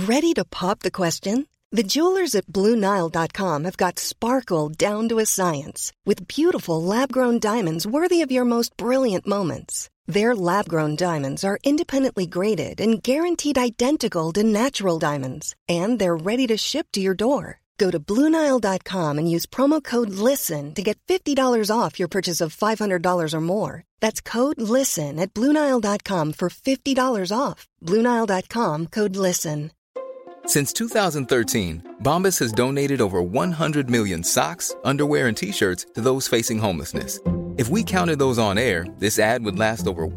Ready to pop the question? The jewelers at BlueNile.com have got sparkle down to a science with beautiful lab-grown diamonds worthy of your most brilliant moments. Their lab-grown diamonds are independently graded and guaranteed identical to natural diamonds, and they're ready to ship to your door. Go to BlueNile.com and use promo code LISTEN to get $50 off your purchase of $500 or more. That's code LISTEN at BlueNile.com for $50 off. BlueNile.com, code LISTEN. Since 2013, Bombas has donated over 100 million socks, underwear, and T-shirts to those facing homelessness. If we counted those on air, this ad would last over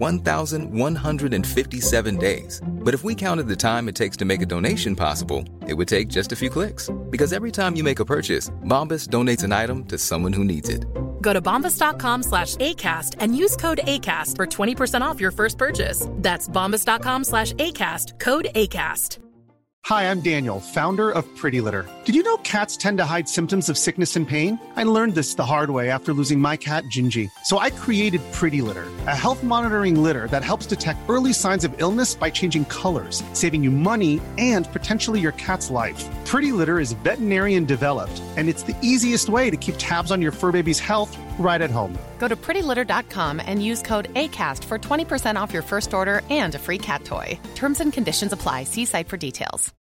1,157 days. But if we counted the time it takes to make a donation possible, it would take just a few clicks. Because every time you make a purchase, Bombas donates an item to someone who needs it. Go to bombas.com/ACAST and use code ACAST for 20% off your first purchase. That's bombas.com/ACAST, code ACAST. Hi, I'm Daniel, founder of Pretty Litter. Did you know cats tend to hide symptoms of sickness and pain? I learned this the hard way after losing my cat, Gingy. So I created Pretty Litter, a health monitoring litter that helps detect early signs of illness by changing colors, saving you money and potentially your cat's life. Pretty Litter is veterinarian developed, and it's the easiest way to keep tabs on your fur baby's health right at home. Go to prettylitter.com and use code ACAST for 20% off your first order and a free cat toy. Terms and conditions apply. See site for details.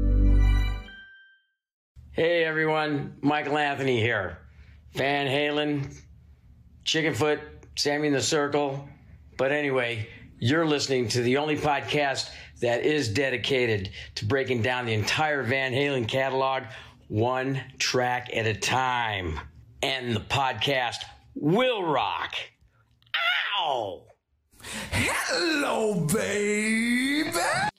Hey everyone, Michael Anthony here. Van Halen, Chickenfoot, Sammy in the Circle. But anyway, you're listening to the only podcast that is dedicated to breaking down the entire Van Halen catalog one track at a time. And the podcast will rock. Ow! Hello, baby!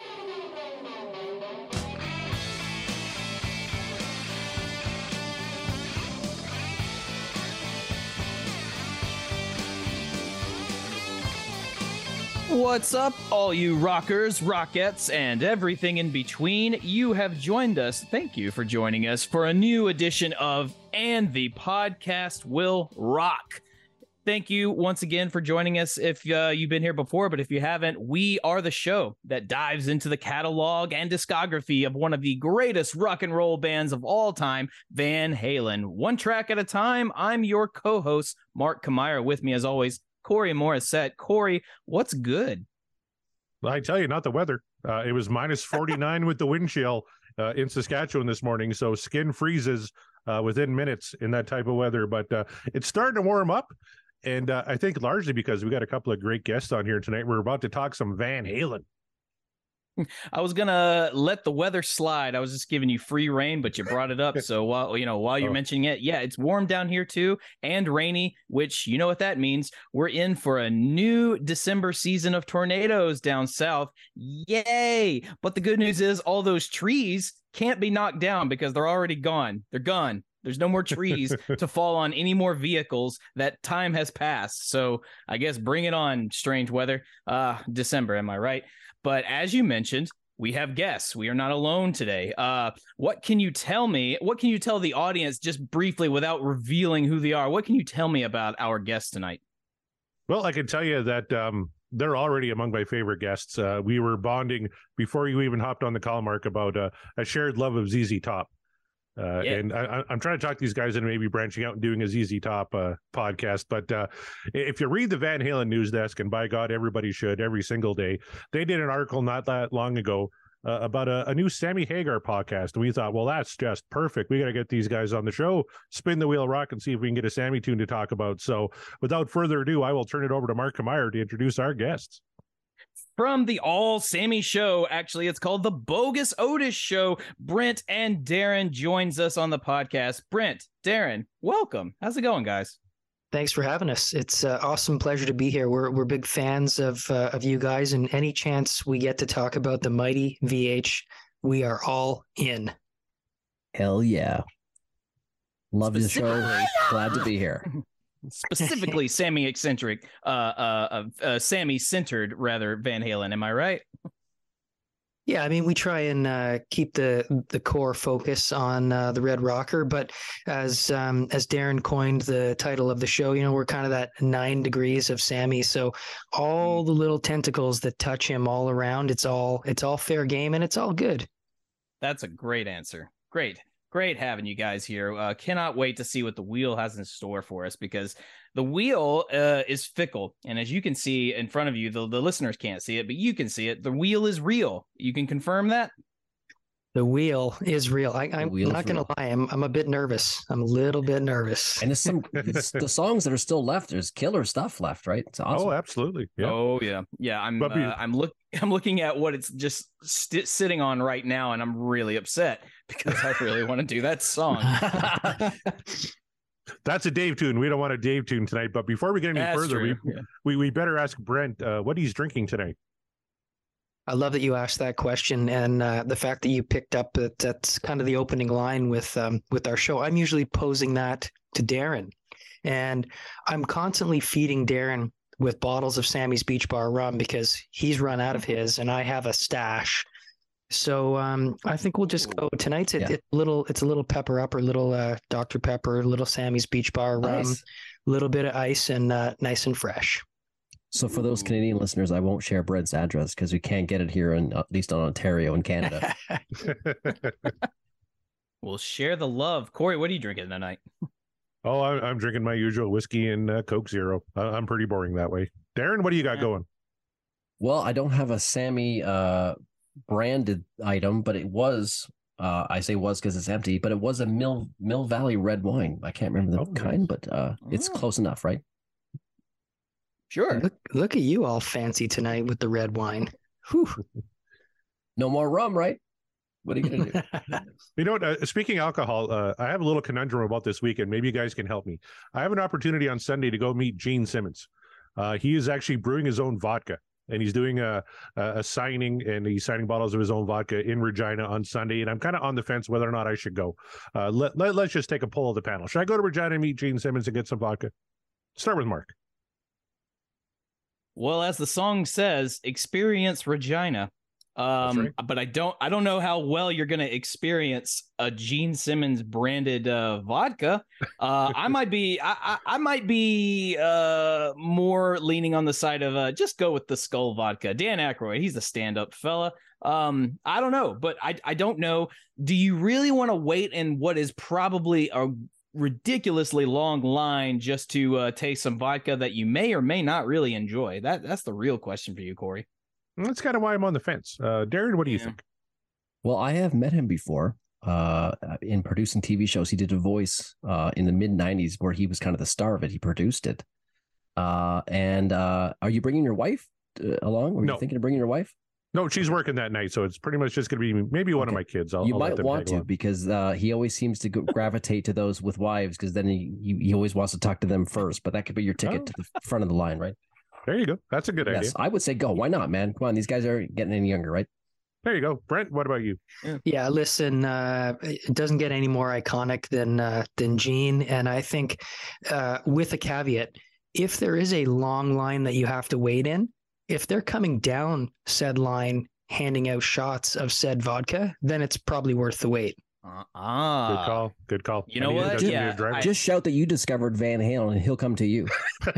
What's up, all you rockers, rockettes, and everything in between? You have joined us. Thank you for joining us for a new edition of And the Podcast Will Rock. Thank you once again for joining us if you've been here before, but if you haven't, we are the show that dives into the catalog and discography of one of the greatest rock and roll bands of all time, Van Halen. One track at a time. I'm your co-host, Mark Kammeyer. With me, as always, Corey Morissette. Corey, what's good? Well, I tell you, not the weather. It was minus 49 with the wind chill in Saskatchewan this morning, so skin freezes within minutes in that type of weather. But it's starting to warm up, and I think largely because we got a couple of great guests on here tonight. We're about to talk some Van Halen. I was gonna let the weather slide. I was just giving you free reign, but you brought it up. So while you're mentioning it, yeah, it's warm down here too, and rainy, which you know what that means. We're in for a new December season of tornadoes down south. Yay! But the good news is all those trees can't be knocked down because they're already gone. They're gone. There's no more trees to fall on any more vehicles. That time has passed. So I guess bring it on, strange weather. December, am I right? But as you mentioned, we have guests. We are not alone today. What can you tell me? What can you tell the audience just briefly without revealing who they are? What can you tell me about our guests tonight? Well, I can tell you that they're already among my favorite guests. We were bonding before you even hopped on the call, Mark, about a shared love of ZZ Top. And I'm trying to talk these guys into maybe branching out and doing a ZZ Top podcast. But if you read the Van Halen news desk, and by God, everybody should every single day, they did an article not that long ago about a new Sammy Hagar podcast. And we thought, well, that's just perfect. We got to get these guys on the show, spin the wheel rock, and see if we can get a Sammy tune to talk about. So without further ado, I will turn it over to Mark Kammeyer to introduce our guests. From the All Sammy Show, actually, it's called the Bogus Otis Show. Brent and Darren joins us on the podcast. Brent, Darren, welcome. How's it going, guys? Thanks for having us. It's an awesome pleasure to be here. We're big fans of you guys, and any chance we get to talk about the mighty VH, we are all in. Hell yeah. Love the show. Glad to be here. Specifically Sammy eccentric, Sammy centered rather Van Halen. Am I right? Yeah, I mean, we try and keep the core focus on the Red Rocker, but as Darren coined the title of the show, we're kind of that 9 degrees of Sammy. So all the little tentacles that touch him all around, it's all fair game and it's all good. That's a great answer. Great having you guys here. Cannot wait to see what the wheel has in store for us, because the wheel is fickle. And as you can see in front of you, the listeners can't see it, but you can see it. The wheel is real. You can confirm that? The wheel is real. I'm not going to lie. I'm a bit nervous. I'm a little bit nervous. And there's the songs that are still left. There's killer stuff left, right? It's awesome. Oh, absolutely. Yeah. Oh, yeah. Yeah. I'm looking at what it's just sitting on right now, and I'm really upset because I really want to do that song. That's a Dave tune. We don't want a Dave tune tonight. But before we get any further, we better ask Brent what he's drinking tonight. I love that you asked that question, and the fact that you picked up that's kind of the opening line with our show. I'm usually posing that to Darren, and I'm constantly feeding Darren with bottles of Sammy's Beach Bar rum because he's run out of his, and I have a stash. So I think we'll just go tonight's. It's a little pepper up, or little Dr. Pepper, little Sammy's Beach Bar rum, a little bit of ice, and nice and fresh. So for those Canadian listeners, I won't share Brent's address because we can't get it here, at least on Ontario in Canada. We'll share the love. Corey, what are you drinking tonight? Oh, I'm drinking my usual whiskey and Coke Zero. I'm pretty boring that way. Darren, what do you got going? Well, I don't have a Sammy branded item, but it was, I say was because it's empty, but it was a Mill Valley red wine. I can't remember the kind, but it's close enough, right? Sure. Look at you all fancy tonight with the red wine. Whew. No more rum, right? What are you going to do? You know what? Speaking alcohol, I have a little conundrum about this weekend. Maybe you guys can help me. I have an opportunity on Sunday to go meet Gene Simmons. He is actually brewing his own vodka, and he's doing a signing, and he's signing bottles of his own vodka in Regina on Sunday. And I'm kind of on the fence whether or not I should go. Let's just take a poll of the panel. Should I go to Regina and meet Gene Simmons and get some vodka? Start with Mark. Well, as the song says, experience Regina. Right. But I don't know how well you're going to experience a Gene Simmons branded vodka. I might be more leaning on the side of just go with the Skull vodka. Dan Aykroyd, he's a stand-up fella. I don't know, but I don't know. Do you really want to wait in what is probably a ridiculously long line just to taste some vodka that you may or may not really enjoy? That's the real question for you, Corey. That's kind of why I'm on the fence. Darren, what do you think? Well, I have met him before in producing TV shows. He did a voice in the mid-90s where he was kind of the star of it. He produced it. And are you bringing your wife along? Were you thinking of bringing your wife? No, she's working that night, so it's pretty much just going to be maybe one of my kids. You might want to, because he always seems to gravitate to those with wives, because then he always wants to talk to them first. But that could be your ticket to the front of the line, right? There you go. That's a good idea. I would say go. Why not, man? Come on, these guys aren't getting any younger, right? There you go. Brent, what about you? Yeah, listen, it doesn't get any more iconic than Gene. And I think with a caveat, if there is a long line that you have to wait in, if they're coming down said line handing out shots of said vodka, then it's probably worth the wait. Good call. You know what? Just shout that you discovered Van Halen and he'll come to you.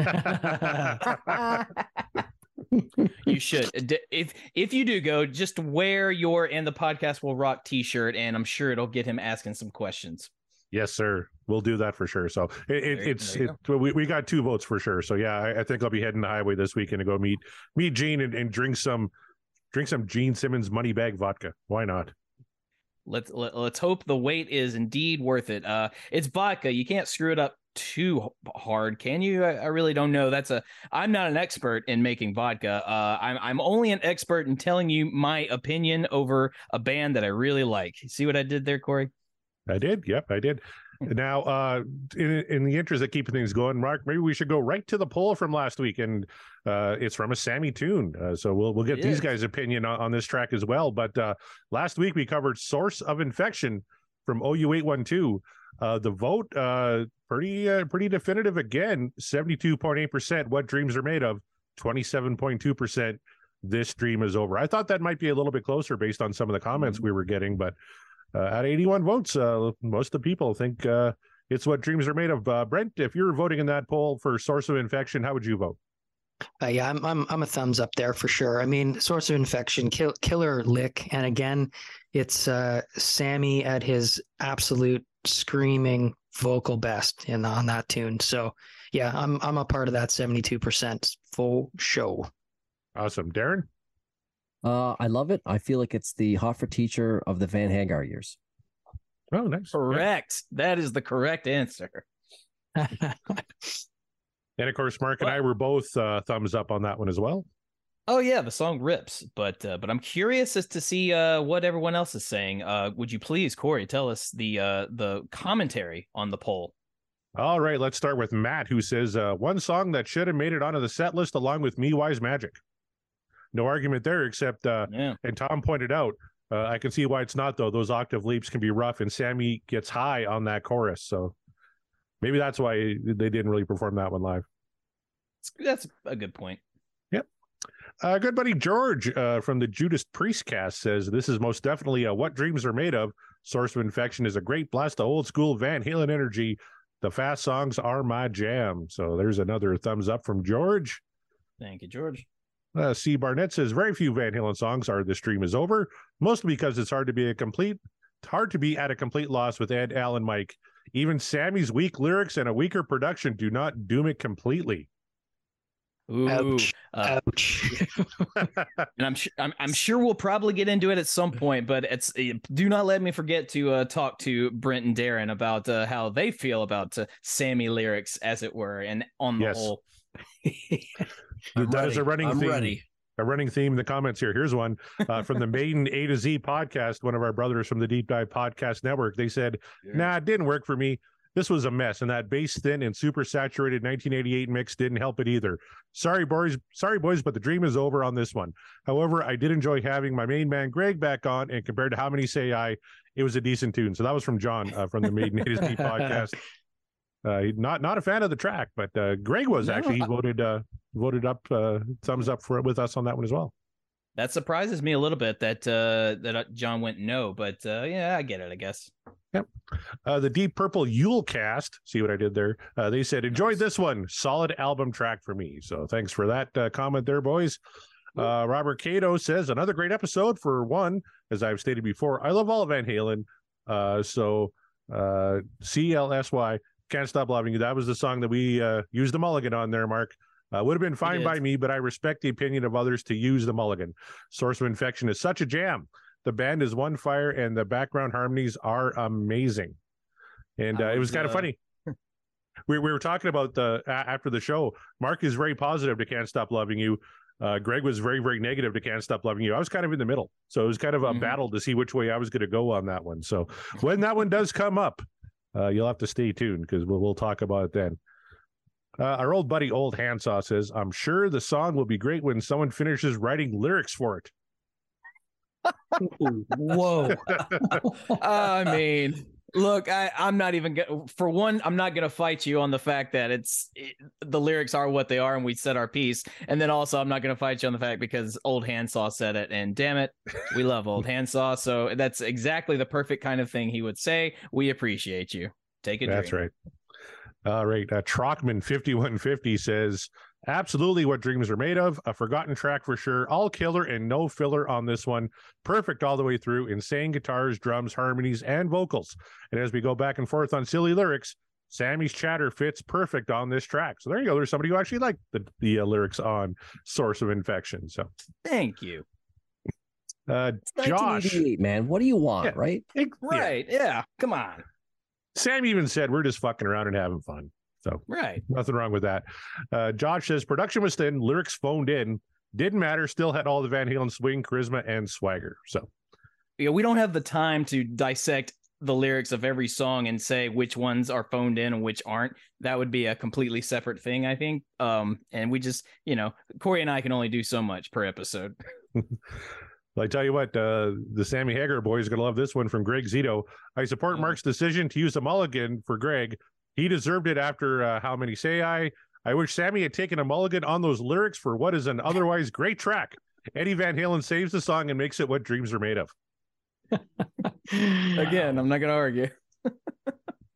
You should. If you do go, just wear your And the Podcast Will Rock t-shirt, and I'm sure it'll get him asking some questions. Yes, sir. We'll do that for sure. So we got 2 votes for sure. So yeah, I think I'll be heading the highway this weekend to go meet Gene and drink some Gene Simmons money bag vodka. Why not? Let's hope the wait is indeed worth it. It's vodka. You can't screw it up too hard, can you? I really don't know. I'm not an expert in making vodka. I'm only an expert in telling you my opinion over a band that I really like. See what I did there, Corey? I did. Yep, I did. Now, in the interest of keeping things going, Mark, maybe we should go right to the poll from last week, and it's from a Sammy tune. So we'll get these guys' opinion on this track as well. But last week we covered Source of Infection from OU812. The vote pretty definitive again. 72.8%. What Dreams Are Made Of. 27.2%. This Dream Is Over. I thought that might be a little bit closer based on some of the comments we were getting, but. At 81 votes, most of the people think it's What Dreams Are Made Of. Brent, if you're voting in that poll for Source of Infection, how would you vote? Yeah, I'm a thumbs up there for sure. I mean, Source of Infection, killer lick, and again, it's Sammy at his absolute screaming vocal best on that tune. So yeah, I'm a part of that 72% full show. Awesome, Darren. I love it. I feel like it's the Hot for Teacher of the Van Hagar years. Oh, nice. Correct. Yeah. That is the correct answer. And of course, Mark and I were both thumbs up on that one as well. Oh yeah, the song rips, but I'm curious as to see what everyone else is saying. Would you please, Corey, tell us the commentary on the poll? All right, let's start with Matt, who says one song that should have made it onto the set list along with Me Wise Magic. No argument there, except and Tom pointed out, I can see why it's not though. Those octave leaps can be rough, and Sammy gets high on that chorus, so maybe that's why they didn't really perform that one live. That's a good point. Yep. Good buddy George from the Judas Priest cast says, this is most definitely What Dreams Are Made Of. Source of Infection is a great blast of old school Van Halen energy. The fast songs are my jam. So there's another thumbs up from George. Thank you, George. C. Barnett says, very few Van Halen songs are The Stream Is Over, mostly because it's hard to be at a complete loss with Ed, Al, and Mike. Even Sammy's weak lyrics and a weaker production do not doom it completely. Ooh, ouch! Ouch! And I'm sure we'll probably get into it at some point, but do not let me forget to talk to Brent and Darren about how they feel about Sammy lyrics, as it were, and on the whole. That is a running theme. Ready. A running theme in the comments here. Here's one from the Maiden A to Z podcast, one of our brothers from the Deep Dive Podcast Network. They said, nah, it didn't work for me. This was a mess, and that bass thin and super saturated 1988 mix didn't help it either. Sorry, boys, but the dream is over on this one. However, I did enjoy having my main man Greg back on, and compared to How Many Say I, it was a decent tune. So that was from John from the Maiden A to Z podcast. Not a fan of the track, but Greg was actually. He voted up thumbs up for it with us on that one as well. That surprises me a little bit that John went no, but yeah, I get it, I guess. Yep. The Deep Purple Yule cast, see what I did there? They said, enjoyed this one. Solid album track for me. So thanks for that comment there, boys. Robert Cato says, another great episode for one, as I've stated before. I love all of Van Halen. So CLSY, Can't Stop Loving You. That was the song that we used the mulligan on there, Mark. Would have been fine by me, but I respect the opinion of others to use the mulligan. Source of Infection is such a jam. The band is one fire, and the background harmonies are amazing. And it was kind of funny. We were talking about after the show. Mark is very positive to Can't Stop Loving You. Greg was very, very negative to Can't Stop Loving You. I was kind of in the middle. So it was kind of a battle to see which way I was going to go on that one. So when that one does come up, you'll have to stay tuned because we'll talk about it then. Our old buddy Old Handsaw says, I'm sure the song will be great when someone finishes writing lyrics for it. Whoa. I mean, look, I'm not even for one, I'm not going to fight you on the fact that the lyrics are what they are and we said our piece. And then also I'm not going to fight you on the fact because Old Handsaw said it, and damn it, we love Old Handsaw. So that's exactly the perfect kind of thing he would say. We appreciate you. Take it. That's right. All right. Trockman 5150 says, absolutely what dreams are made of. A forgotten track for sure. All killer and no filler on this one. Perfect all the way through. Insane guitars, drums, harmonies, and vocals. And as we go back and forth on silly lyrics, Sammy's chatter fits perfect on this track. So there you go. There's somebody who actually liked the lyrics on Source of Infection. So thank you. Josh, man, what do you want, right? Right. Yeah. Come on. Sam even said we're just fucking around and having fun. So right. Nothing wrong with that. Josh says production was thin, lyrics phoned in, didn't matter, still had all the Van Halen swing, charisma, and swagger. So yeah, we don't have the time to dissect the lyrics of every song and say which ones are phoned in and which aren't. That would be a completely separate thing, I think. And we just, Corey and I can only do so much per episode. Well, I tell you what, the Sammy Hagar boys are going to love this one from Greg Zito. I support Mark's decision to use a mulligan for Greg. He deserved it after How Many Say I. I wish Sammy had taken a mulligan on those lyrics for what is an otherwise great track. Eddie Van Halen saves the song and makes it what dreams are made of. Again, I'm not going to argue.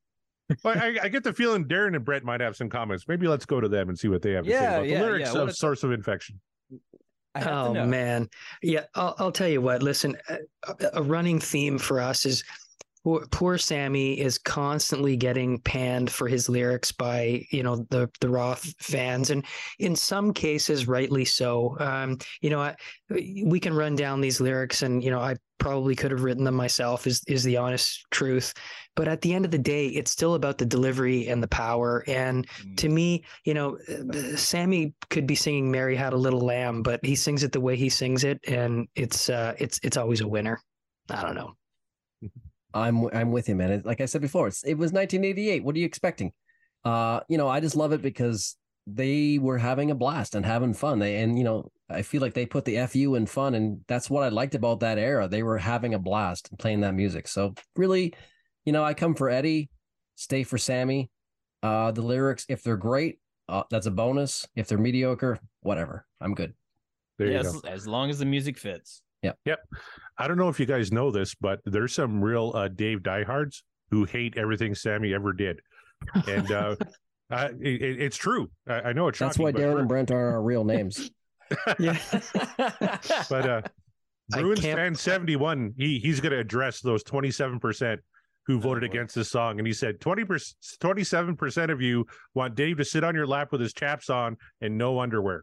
Well, I get the feeling Darren and Brett might have some comments. Maybe let's go to them and see what they have to say about the lyrics of Source of Infection. Oh man, yeah. I'll tell you what. Listen, a running theme for us is poor Sammy is constantly getting panned for his lyrics by the Roth fans, and in some cases rightly so. We can run down these lyrics, and I probably could have written them myself. Is the honest truth. But at the end of the day, it's still about the delivery and the power. And to me, Sammy could be singing "Mary Had a Little Lamb," but he sings it the way he sings it, and it's always a winner. I don't know. I'm with you, man. Like I said before, it was 1988. What are you expecting? I just love it because they were having a blast and having fun. I feel like they put the FU in fun, and that's what I liked about that era. They were having a blast playing that music. So really, I come for Eddie, stay for Sammy. The lyrics, if they're great, that's a bonus. If they're mediocre, whatever. I'm good. There you go. As long as the music fits. Yep. I don't know if you guys know this, but there's some real Dave diehards who hate everything Sammy ever did. And it's true. I know it's shocking. That's why Darren and Brent are our real names. Yeah. But Bruins fan 71, he's going to address those 27% who voted against this song. And he said 27% of you want Dave to sit on your lap with his chaps on and no underwear.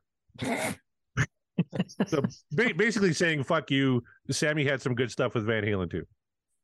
So basically saying, fuck you. Sammy had some good stuff with Van Halen too.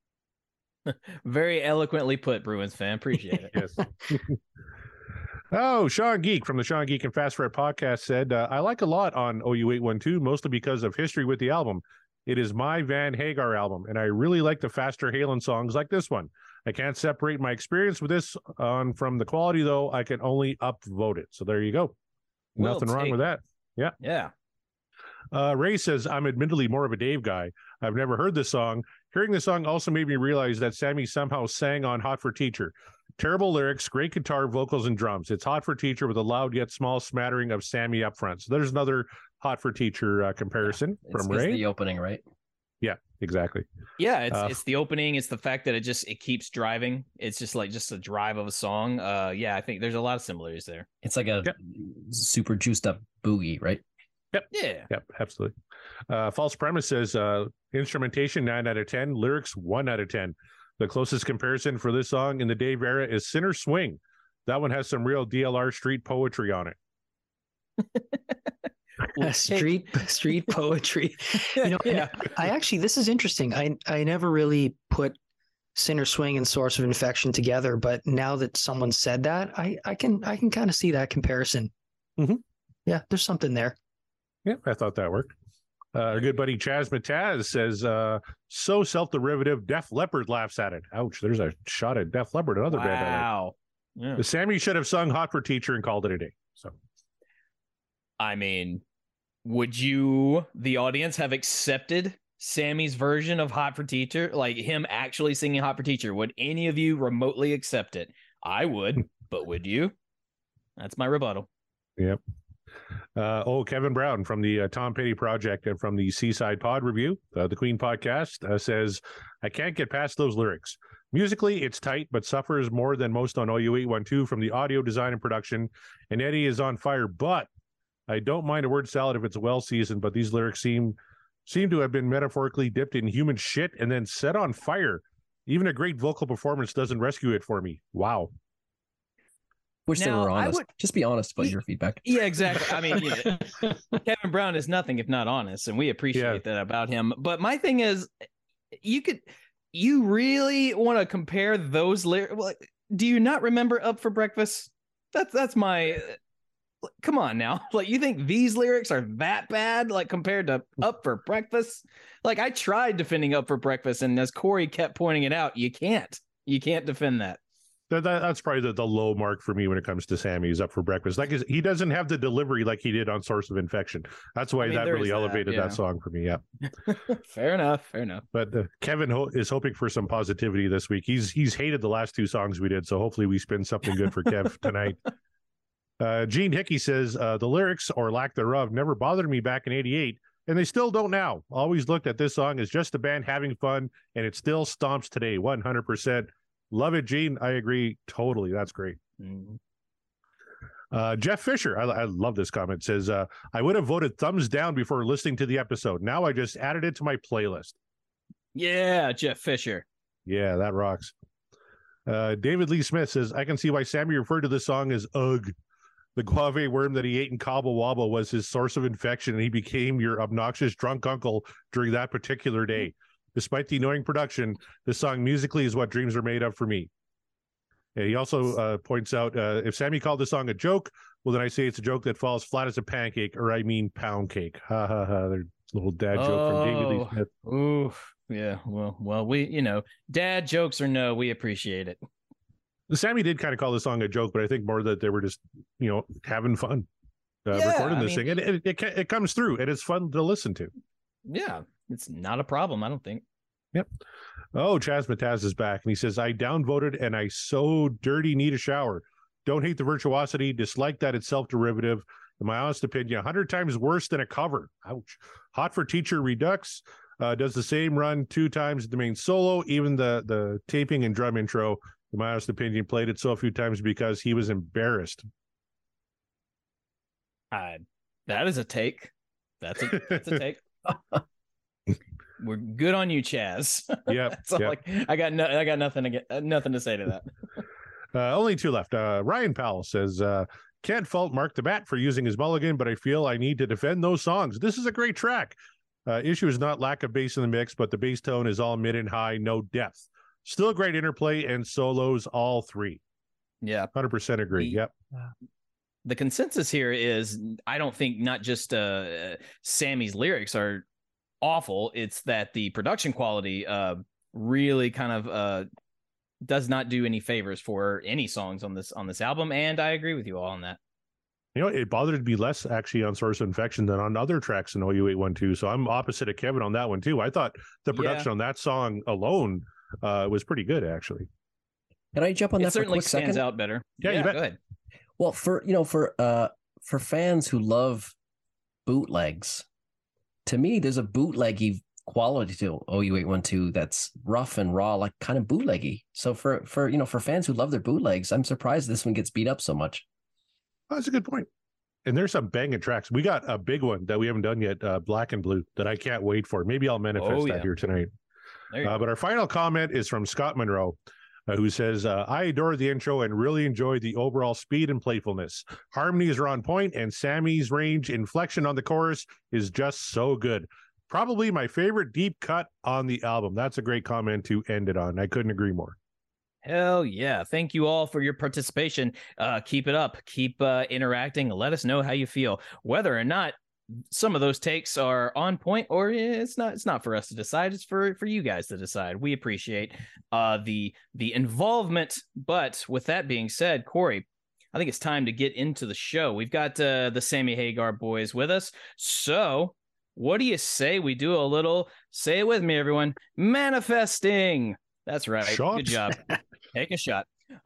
Very eloquently put, Bruins fan. Appreciate it. Yes. Oh, Sean Geek from the Sean Geek and Fast Fred podcast said, I like a lot on OU812, mostly because of history with the album. It is my Van Hagar album, and I really like the faster Halen songs like this one. I can't separate my experience with this from the quality, though. I can only upvote it. So there you go. Nothing wrong with that. Yeah. Yeah. Ray says, I'm admittedly more of a Dave guy. I've never heard this song. Hearing the song also made me realize that Sammy somehow sang on Hot for Teacher. Terrible lyrics, great guitar, vocals, and drums. It's Hot for Teacher with a loud yet small smattering of Sammy up front. So there's another Hot for Teacher comparison from Ray. It's the opening, right? Yeah, exactly. Yeah, it's the opening. It's the fact that it keeps driving. It's just a drive of a song. Yeah, I think there's a lot of similarities there. It's like a super juiced up boogie, right? Yep. Yeah. Yep. Absolutely. False Premise says instrumentation 9 out of 10, lyrics 1 out of 10. The closest comparison for this song in the Dave era is Sinner Swing. That one has some real DLR street poetry on it. Street poetry. Yeah. I actually, this is interesting. I never really put Sinner Swing and Source of Infection together, but now that someone said that, I can kind of see that comparison. Mm-hmm. Yeah, there's something there. Yeah, I thought that worked. Our good buddy Chaz Mataz says, so self-derivative, Def Leppard laughs at it. Ouch, there's a shot at Def Leppard, another band. Wow. Yeah. Sammy should have sung Hot for Teacher and called it a day. So, I mean, would you, the audience, have accepted Sammy's version of Hot for Teacher? Like him actually singing Hot for Teacher? Would any of you remotely accept it? I would, but would you? That's my rebuttal. Yep. Kevin Brown from the Tom Petty Project and from the Seaside Pod Review, the Queen podcast, says, I can't get past those lyrics. Musically, it's tight, but suffers more than most on OU812 from the audio design and production, and Eddie is on fire, but I don't mind a word salad if it's well seasoned, but these lyrics seem to have been metaphorically dipped in human shit and then set on fire. Even a great vocal performance doesn't rescue it for me. Wow. Wish they were honest. Just be honest about your feedback. Yeah, exactly. I mean, Kevin Brown is nothing if not honest, and we appreciate that about him. But my thing is, you really want to compare those lyrics? Well, do you not remember Up for Breakfast? That's my. Come on now. Like, you think these lyrics are that bad, like compared to Up for Breakfast? Like, I tried defending Up for Breakfast, and as Corey kept pointing it out, you can't defend that. That's probably the low mark for me when it comes to Sammy's Up for Breakfast. Like, he doesn't have the delivery like he did on Source of Infection. That's why that really elevated that song for me. Yeah. Fair enough. But Kevin is hoping for some positivity this week. He's hated the last two songs we did, so hopefully we spin something good for Kev tonight. Gene Hickey says, the lyrics, or lack thereof, never bothered me back in 88, and they still don't now. Always looked at this song as just a band having fun, and it still stomps today, 100%. Love it, Gene. I agree totally. That's great. Mm-hmm. Jeff Fisher, I love this comment, says, I would have voted thumbs down before listening to the episode. Now I just added it to my playlist. Yeah, Jeff Fisher. Yeah, that rocks. David Lee Smith says, I can see why Sammy referred to this song as Ugh. The guave worm that he ate in Cabo Wabo was his source of infection, and he became your obnoxious drunk uncle during that particular day. Despite the annoying production, this song musically is what dreams are made of for me. He also points out, if Sammy called the song a joke, well, then I say it's a joke that falls flat as a pancake, or I mean pound cake. Ha ha ha. There's a little dad joke from David Lee Smith. Ooh, yeah. Well, we, dad jokes or no, we appreciate it. Sammy did kind of call the song a joke, but I think more that they were just, having fun recording this thing. And it comes through, and it's fun to listen to. Yeah, it's not a problem, I don't think. Yep. Oh, Chaz Mataz is back, and he says, I downvoted and I so dirty need a shower. Don't hate the virtuosity, dislike that it's self-derivative. In my honest opinion, 100 times worse than a cover. Ouch. Hot for Teacher Redux does the same run 2 times the main solo, even the taping and drum intro. In my honest opinion, played it so few times because he was embarrassed. That is a take. That's a take. We're good on you, Chaz. Yeah. I got nothing to say to that. Only 2 left. Ryan Powell says, can't fault Mark the Bat for using his mulligan, but I feel I need to defend those songs. This is a great track. Issue is not lack of bass in the mix, but the bass tone is all mid and high, no depth. Still great interplay and solos, all 3. Yeah. 100% agree. Yep. The consensus here is, I don't think not just Sammy's lyrics are awful, it's that the production quality really kind of does not do any favors for any songs on this album, and I agree with you all on that. It bothered me less actually on Source of Infection than on other tracks in OU812, so I'm opposite of Kevin on that one too. I thought the production on that song alone was pretty good, actually. Can I jump on that for a quick second? It certainly stands out better. Yeah, you bet. Go ahead. Well, for fans who love bootlegs, to me, there's a bootleggy quality to OU812 that's rough and raw, like kind of bootleggy. So for fans who love their bootlegs, I'm surprised this one gets beat up so much. Oh, that's a good point. And there's some banging tracks. We got a big one that we haven't done yet, Black and Blue, that I can't wait for. Maybe I'll manifest that here tonight. But our final comment is from Scott Monroe, who says, I adore the intro and really enjoy the overall speed and playfulness. Harmonies are on point, and Sammy's range inflection on the chorus is just so good. Probably my favorite deep cut on the album. That's a great comment to end it on. I couldn't agree more. Hell yeah. Thank you all for your participation. Keep it up. Keep interacting. Let us know how you feel. Whether or not some of those takes are on point, or it's not for us to decide. It's for you guys to decide. We appreciate the involvement. But with that being said, Corey, I think it's time to get into the show. We've got the Sammy Hagar boys with us. So what do you say we do a little, say it with me, everyone, manifesting? That's right. Shot. Good job. Take a shot.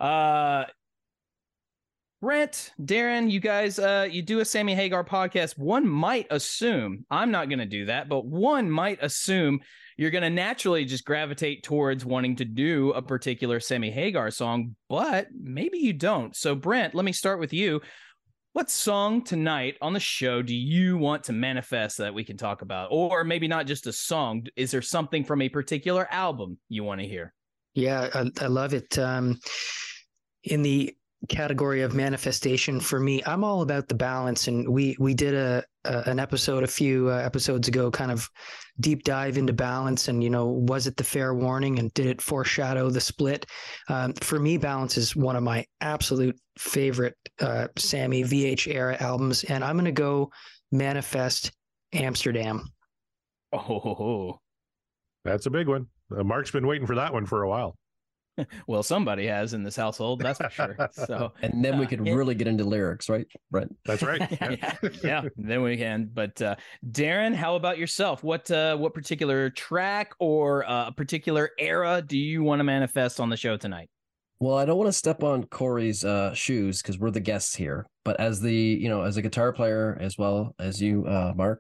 Brent, Darren, you guys, you do a Sammy Hagar podcast. One might assume, I'm not going to do that, but one might assume you're going to naturally just gravitate towards wanting to do a particular Sammy Hagar song, but maybe you don't. So Brent, let me start with you. What song tonight on the show do you want to manifest that we can talk about? Or maybe not just a song. Is there something from a particular album you want to hear? Yeah, I love it. In the category of manifestation, for me, I'm all about the balance. And we did an episode a few episodes ago, kind of deep dive into balance and, was it the fair warning and did it foreshadow the split? For me, balance is one of my absolute favorite Sammy VH era albums. And I'm going to go manifest Amsterdam. Oh, that's a big one. Mark's been waiting for that one for a while. Well, somebody has in this household, that's for sure. So, and then we could really get into lyrics, right? Right. That's right. Yeah, then we can. But Darren, how about yourself? What particular track or a particular era do you want to manifest on the show tonight? Well, I don't want to step on Corey's shoes because we're the guests here. But as a guitar player as well as you, Mark,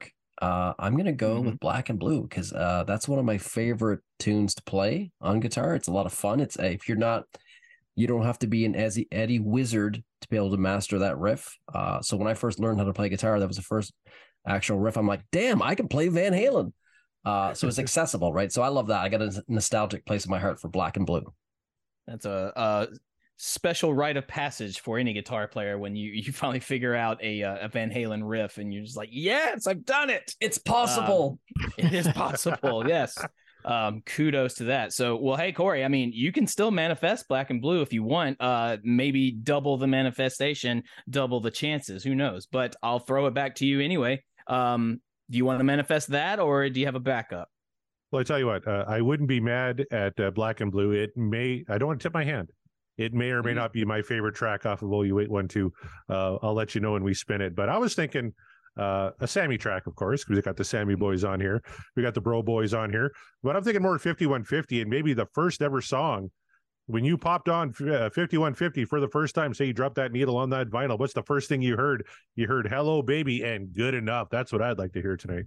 I'm going to go with Black and Blue because that's one of my favorite tunes to play on guitar. It's a lot of fun. It's if you're not, you don't have to be an Eddie wizard to be able to master that riff. So when I first learned how to play guitar, that was the first actual riff. I'm like, damn, I can play Van Halen. So it's accessible, right? So I love that. I got a nostalgic place in my heart for Black and Blue. That's a special rite of passage for any guitar player when you finally figure out a Van Halen riff and you're just like, yes, I've done it. It's possible. It is possible. Yes. Kudos to that. So, well, hey, Corey, I mean, you can still manifest Black and Blue if you want, maybe double the manifestation, double the chances, who knows, but I'll throw it back to you anyway. Do you want to manifest that or do you have a backup? Well, I tell you what, I wouldn't be mad at Black and Blue. I don't want to tip my hand. It may or may not be my favorite track off of Oh You Wait 1 2. I'll let you know when we spin it. But I was thinking a Sammy track, of course, because we got the Sammy boys on here. We got the Bro Boys on here. But I'm thinking more 5150 and maybe the first ever song. When you popped on 5150 for the first time, say you dropped that needle on that vinyl, what's the first thing you heard? You heard Hello Baby and Good Enough. That's what I'd like to hear tonight.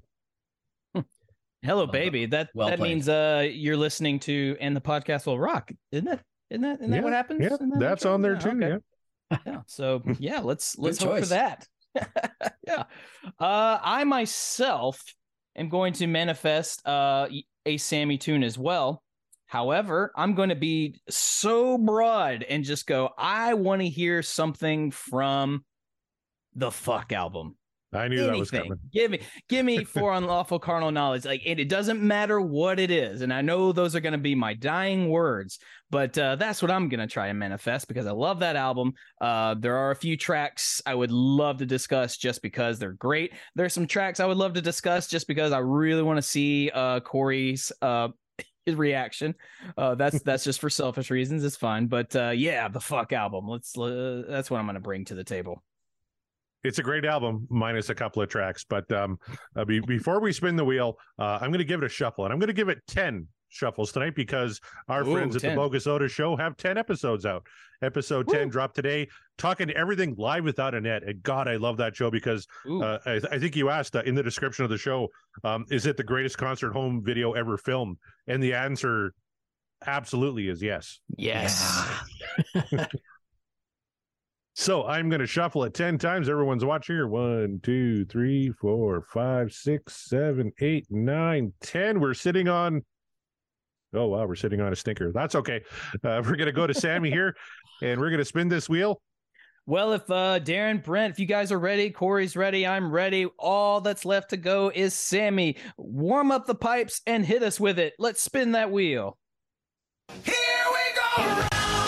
Hello Baby. That means you're listening to And the Podcast Will Rock, isn't it? Isn't that what happens? Yeah, that's on there too. Okay. Yeah. So yeah, let's hope for that. Yeah. I myself am going to manifest a Sammy tune as well. However, I'm going to be so broad and just go, I want to hear something from the Fuck album. I knew that was coming. Give me For Unlawful Carnal Knowledge. Like it doesn't matter what it is. And I know those are going to be my dying words, but that's what I'm going to try and manifest because I love that album. There are a few tracks I would love to discuss just because they're great. There's some tracks I would love to discuss just because I really want to see Corey's his reaction. That's just for selfish reasons. It's fine. But yeah, the Fuck album. That's what I'm going to bring to the table. It's a great album, minus a couple of tracks. But before we spin the wheel, I'm going to give it a shuffle, and I'm going to give it 10 shuffles tonight because our friends at the Bogus Oda Show have 10 episodes out. Episode 10 dropped today, talking everything live without Annette. And God, I love that show because I think you asked in the description of the show, is it the greatest concert home video ever filmed? And the answer absolutely is yes. Yes. Yeah. So I'm going to shuffle it 10 times. Everyone's watching here. 1, 2, 3, 4, 5, 6, 7, 8, 9, 10. We're sitting on. Oh, wow. We're sitting on a stinker. That's okay. We're going to go to Sammy here and we're going to spin this wheel. Well, if Darren, Brent, if you guys are ready, Corey's ready, I'm ready. All that's left to go is Sammy. Warm up the pipes and hit us with it. Let's spin that wheel. Here we go.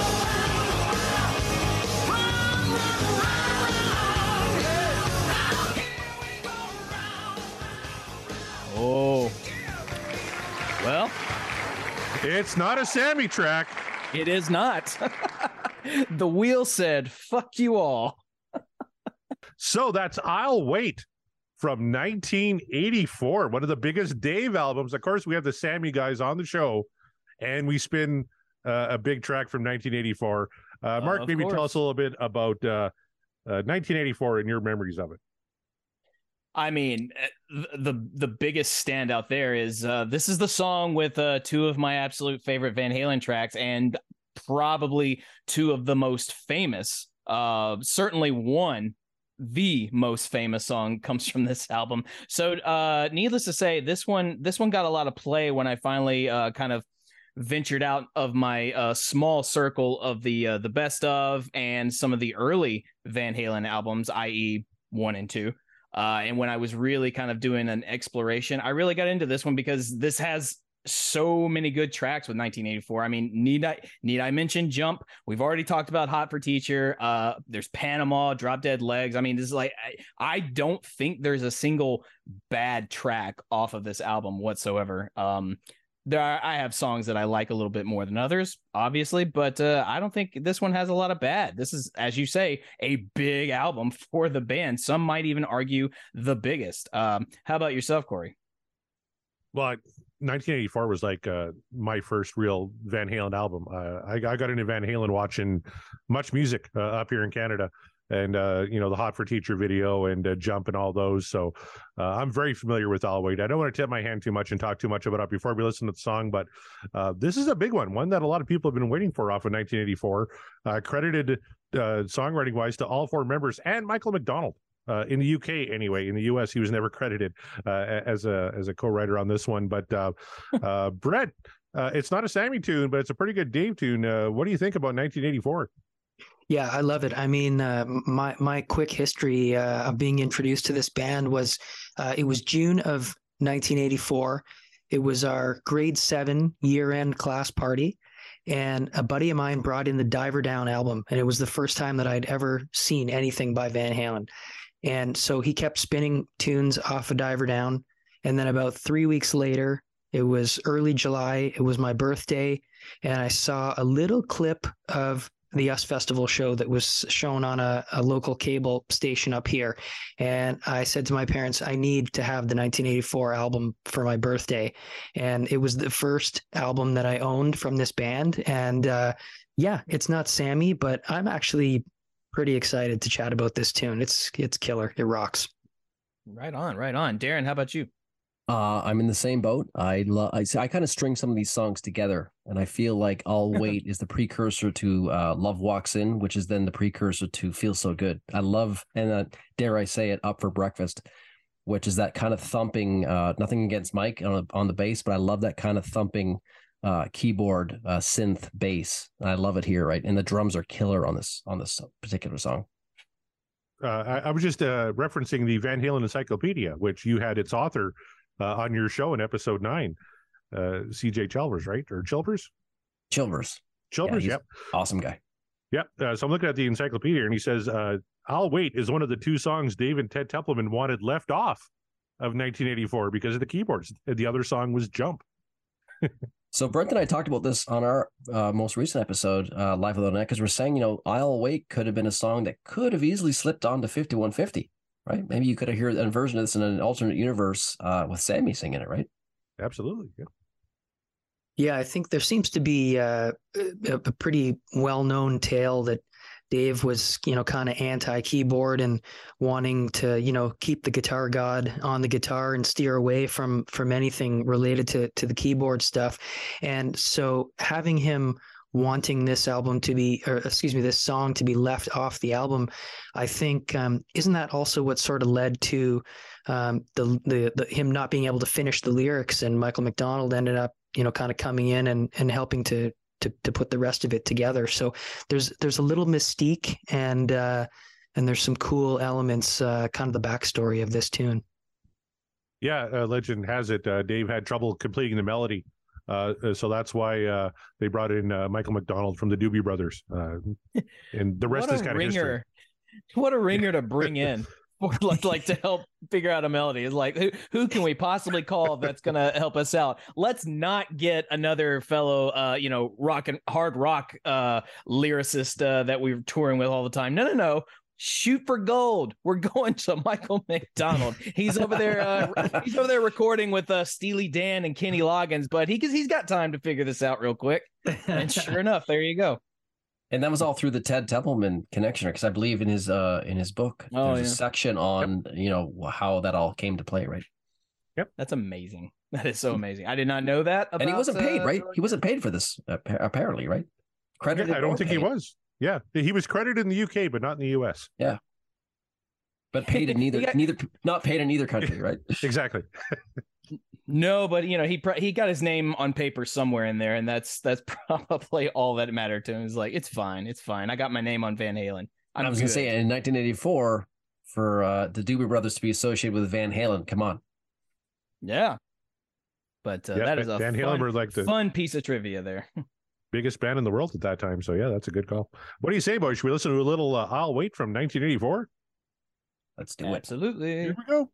Oh, well, it's not a Sammy track. It is not. The wheel said, fuck you all. So that's I'll Wait from 1984, one of the biggest Dave albums. Of course, we have the Sammy guys on the show, and we spin a big track from 1984. Mark, maybe tell us a little bit about 1984 and your memories of it. I mean, the biggest standout there is this is the song with two of my absolute favorite Van Halen tracks and probably two of the most famous. Certainly the most famous song comes from this album. So needless to say, this one got a lot of play when I finally kind of ventured out of my small circle of the best of and some of the early Van Halen albums, i.e. 1 and 2. And when I was really kind of doing an exploration, I really got into this one because this has so many good tracks with 1984. I mean, need I mention Jump? We've already talked about Hot for Teacher. There's Panama, Drop Dead Legs. I mean, this is like, I don't think there's a single bad track off of this album whatsoever. I have songs that I like a little bit more than others, obviously, but I don't think this one has a lot of bad. This is, as you say, a big album for the band. Some might even argue the biggest. How about yourself, Corey? Well, 1984 was like my first real Van Halen album. I got into Van Halen watching Much Music up here in Canada. and the Hot for Teacher video and Jump and all those. So I'm very familiar with I'll Wait. I don't want to tip my hand too much and talk too much about it before we listen to the song, but this is a big one that a lot of people have been waiting for off of 1984, credited songwriting wise to all four members and Michael McDonald. In the UK, anyway. In the US, he was never credited as a co-writer on this one. But Brett, it's not a Sammy tune, but it's a pretty good Dave tune. What do you think about 1984? Yeah, I love it. I mean, my quick history of being introduced to this band was it was June of 1984. It was our grade 7 year-end class party. And a buddy of mine brought in the Diver Down album. And it was the first time that I'd ever seen anything by Van Halen. And so he kept spinning tunes off of Diver Down. And then about 3 weeks later, it was early July. It was my birthday. And I saw a little clip of the US Festival show that was shown on a local cable station up here. And I said to my parents, I need to have the 1984 album for my birthday. And it was the first album that I owned from this band. And yeah, it's not Sammy, but I'm actually pretty excited to chat about this tune. It's killer. It rocks. Right on. Darren, how about you? I'm in the same boat. I kind of string some of these songs together, and I feel like I'll Wait is the precursor to Love Walks In, which is then the precursor to Feel So Good. I love, and dare I say it, Up for Breakfast, which is that kind of thumping, nothing against Mike on the bass, but I love that kind of thumping keyboard synth bass. I love it here, right? And the drums are killer on this particular song. I was just referencing the Van Halen Encyclopedia, which you had its author on your show in episode 9, CJ Chilvers, right? Or Chilvers? Chilvers, yep. Awesome guy. Yep. So I'm looking at the encyclopedia, and he says, I'll Wait is one of the 2 songs Dave and Ted Templeman wanted left off of 1984 because of the keyboards. The other song was Jump. So Brent and I talked about this on our most recent episode, Live Without a Net, because we're saying, I'll Wait could have been a song that could have easily slipped on to 5150, right? Maybe you could have heard a version of this in an alternate universe with Sammy singing it, right? Absolutely, yeah. Yeah, I think there seems to be a pretty well-known tale that Dave was, kind of anti-keyboard and wanting to, keep the guitar god on the guitar and steer away from anything related to the keyboard stuff. And so having him wanting this song to be left off the album, I think, isn't that also what sort of led to the him not being able to finish the lyrics, and Michael McDonald ended up, kind of coming in and helping to put the rest of it together. So there's a little mystique and there's some cool elements, kind of the backstory of this tune. Yeah, legend has it Dave had trouble completing the melody, so that's why they brought in Michael McDonald from the Doobie Brothers, and the rest is kind of history. What a ringer to bring in. Like to help figure out a melody. Is like, who can we possibly call that's gonna help us out? Let's not get another fellow hard rock lyricist that we're touring with all the time. No, shoot for gold. We're going to Michael McDonald. He's over there recording with Steely Dan and Kenny Loggins, but he's got time to figure this out real quick. And sure enough, there you go. And that was all through the Ted Templeman connection, because I believe in his book, there's a section on how that all came to play, right? Yep, that's amazing. That is so amazing. I did not know that. And he wasn't paid, right? He wasn't paid for this, apparently, right? Credited? I don't think he was. Yeah, he was credited in the UK, but not in the US. Yeah, but paid in not paid in either country, right? Exactly. No, but he got his name on paper somewhere in there, and that's probably all that mattered to him. It's like, it's fine. I got my name on Van Halen. I was going to say, in 1984, for the Doobie Brothers to be associated with Van Halen, come on. Yeah, but that is a Van Halen were like the fun piece of trivia there. Biggest band in the world at that time. So yeah, that's a good call. What do you say, boys? Should we listen to a little I'll Wait from 1984? Let's do it. Absolutely. Here we go.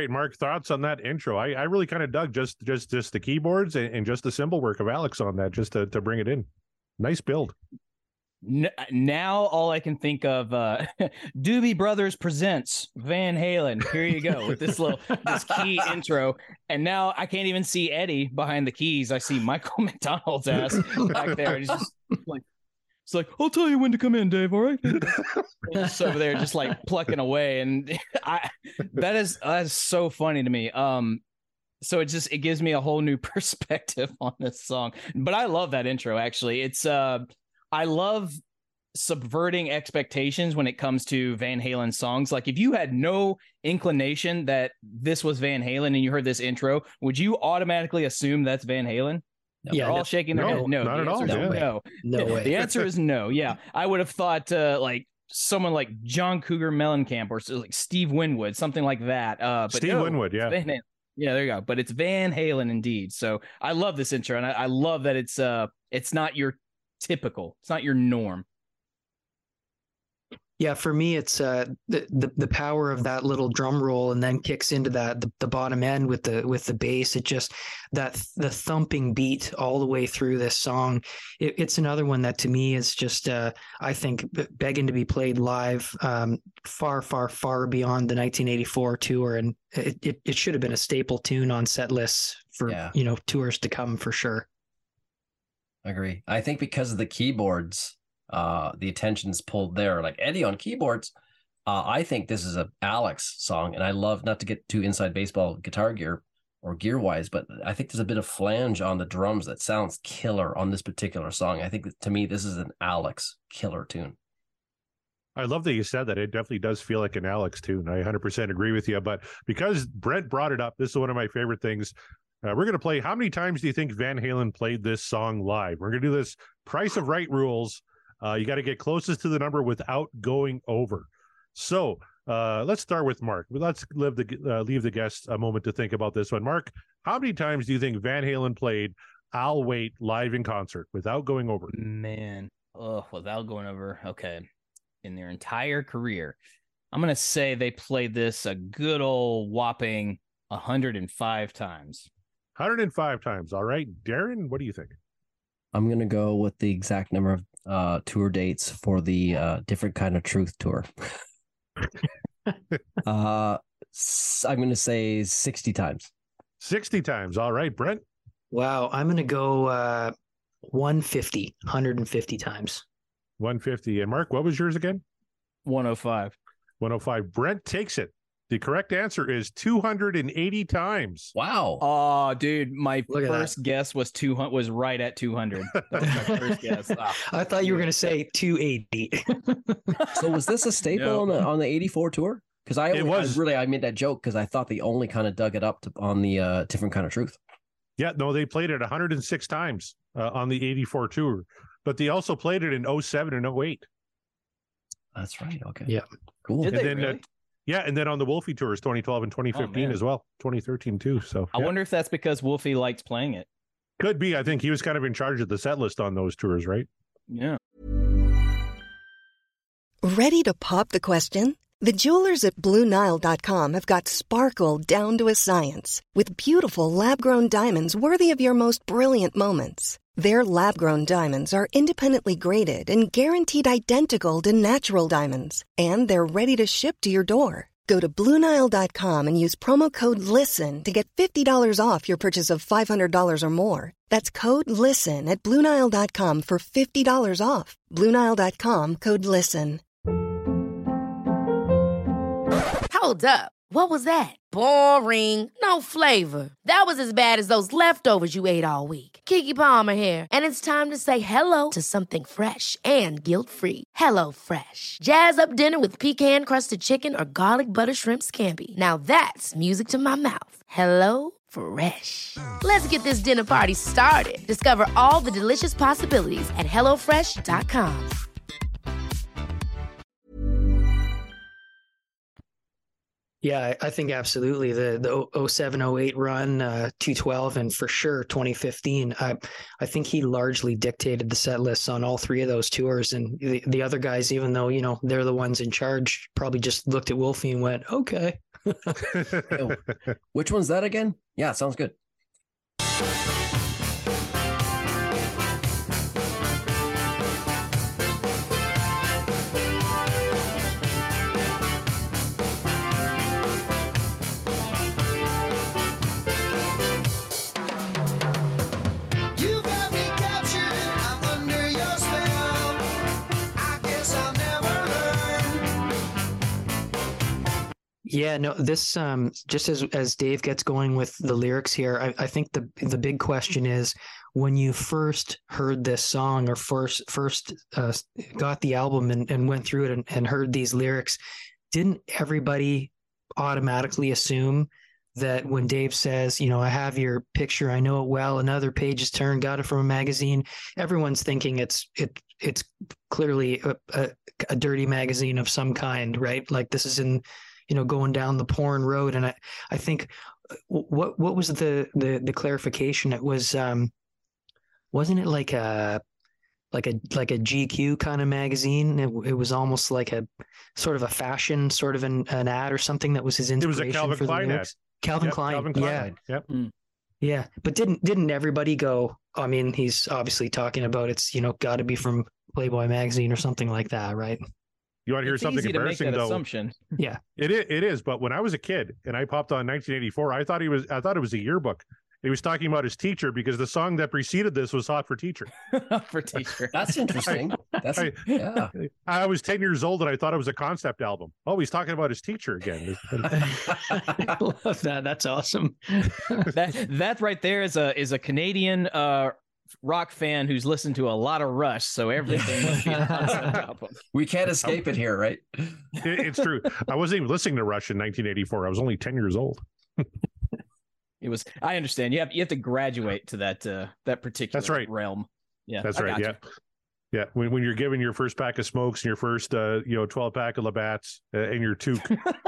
right, Mark, thoughts on that intro? I really kind of dug just the keyboards and just the cymbal work of Alex on that, just to bring it in. Nice build. Now all I can think of, Doobie Brothers presents Van Halen. Here you go with this key intro, and now I can't even see Eddie behind the keys. I see Michael McDonald's ass back there. He's just like, it's like, I'll tell you when to come in, Dave. All right, just over there, just like plucking away, and that is so funny to me. So it gives me a whole new perspective on this song. But I love that intro. Actually, it's I love subverting expectations when it comes to Van Halen songs. Like if you had no inclination that this was Van Halen and you heard this intro, would you automatically assume that's Van Halen? No. Yeah, they're all shaking their head. No, not at all. No way. The answer is no. Yeah, I would have thought like someone like John Cougar Mellencamp or like Steve Winwood, something like that. But Steve Winwood, yeah. Yeah, there you go. But it's Van Halen indeed. So I love this intro, and I love that it's not your typical. It's not your norm. Yeah, for me, it's the power of that little drum roll, and then kicks into the bottom end with the bass. It just the thumping beat all the way through this song. It's another one that to me is just I think begging to be played live, far beyond the 1984 tour, and it should have been a staple tune on set lists for tours to come for sure. I agree. I think because of the keyboards, the attention's pulled there. Like Eddie on keyboards, I think this is a Alex song, and I love, not to get too inside baseball guitar gear or gear wise, but I think there's a bit of flange on the drums that sounds killer on this particular song. I think that, to me, this is an Alex killer tune. I love that you said that. It definitely does feel like an Alex tune. I 100% agree with you. But because Brent brought it up, this is one of my favorite things. We're going to play. How many times do you think Van Halen played this song live? We're going to do this Price of Right rules. You got to get closest to the number without going over. So let's start with Mark. Let's leave the guests a moment to think about this one. Mark, how many times do you think Van Halen played I'll Wait live in concert without going over? Man, without going over. Okay. In their entire career, I'm going to say they played this a good old whopping 105 times. 105 times. All right. Darren, what do you think? I'm going to go with the exact number of tour dates for the Different Kind of Truth tour. I'm going to say 60 times. 60 times. All right, Brent. Wow. I'm going to go 150 times. 150. And Mark, what was yours again? 105. 105. Brent takes it. The correct answer is 280 times. Wow. Oh, dude, my first guess was 200. Was right at 200. That was my first guess. I thought you were going to say 280. So was this a staple on the 84 tour? Because I made that joke because I thought they only kind of dug it up on the Different Kind of Truth. Yeah, no, they played it 106 times on the 84 tour, but they also played it in 07 and 08. That's right. Okay. Yeah. Cool. Did they really? And then on the Wolfie tours, 2012 and 2015 as well, 2013 too. So I wonder if that's because Wolfie liked playing it. Could be. I think he was kind of in charge of the set list on those tours, right? Yeah. Ready to pop the question? The jewelers at BlueNile.com have got sparkle down to a science with beautiful lab-grown diamonds worthy of your most brilliant moments. Their lab-grown diamonds are independently graded and guaranteed identical to natural diamonds, and they're ready to ship to your door. Go to BlueNile.com and use promo code LISTEN to get $50 off your purchase of $500 or more. That's code LISTEN at BlueNile.com for $50 off. BlueNile.com, code LISTEN. Hold up. What was that? Boring. No flavor. That was as bad as those leftovers you ate all week. Keke Palmer here, and it's time to say hello to something fresh and guilt-free. Hello Fresh. Jazz up dinner with pecan-crusted chicken or garlic butter shrimp scampi. Now that's music to my mouth. Hello Fresh. Let's get this dinner party started. Discover all the delicious possibilities at HelloFresh.com. Yeah, I think absolutely. The 07-08 run, 2012, and for sure 2015. I think he largely dictated the set lists on all three of those tours. And the other guys, even though, they're the ones in charge, probably just looked at Wolfie and went, okay. Which one's that again? Yeah, sounds good. Yeah, no, this just as Dave gets going with the lyrics here, I think the big question is, when you first heard this song or first got the album and went through it and heard these lyrics, didn't everybody automatically assume that when Dave says, I have your picture, I know it well, another page is turned, got it from a magazine, everyone's thinking it's clearly a dirty magazine of some kind, right? Like this is in going down the porn road. And I think what was the clarification? It was, wasn't it like a GQ kind of magazine? It was almost like a sort of a fashion, sort of an ad or something that was his inspiration. It was a Calvin Klein ad. Calvin Klein. Yeah. Yep. Yeah. But didn't everybody go, I mean, he's obviously talking about it's, got to be from Playboy magazine or something like that, right? You want to hear something embarrassing, though? Assumption. Yeah, it is. But when I was a kid and I popped on 1984, I thought it was a yearbook. He was talking about his teacher because the song that preceded this was "Hot for Teacher." For teacher, that's interesting. I was 10 years old and I thought it was a concept album. Oh, he's talking about his teacher again. I love that. That's awesome. that right there is a Canadian rock fan who's listened to a lot of Rush, so everything must be a concept album. We can't escape it here, right? It's true. I wasn't even listening to Rush in 1984. I was only 10 years old. It was. I understand. You have to graduate to that particular realm. Yeah, that's right. Yeah, yeah. When you're given your first pack of smokes and your first 12 pack of Labatt's and your toque,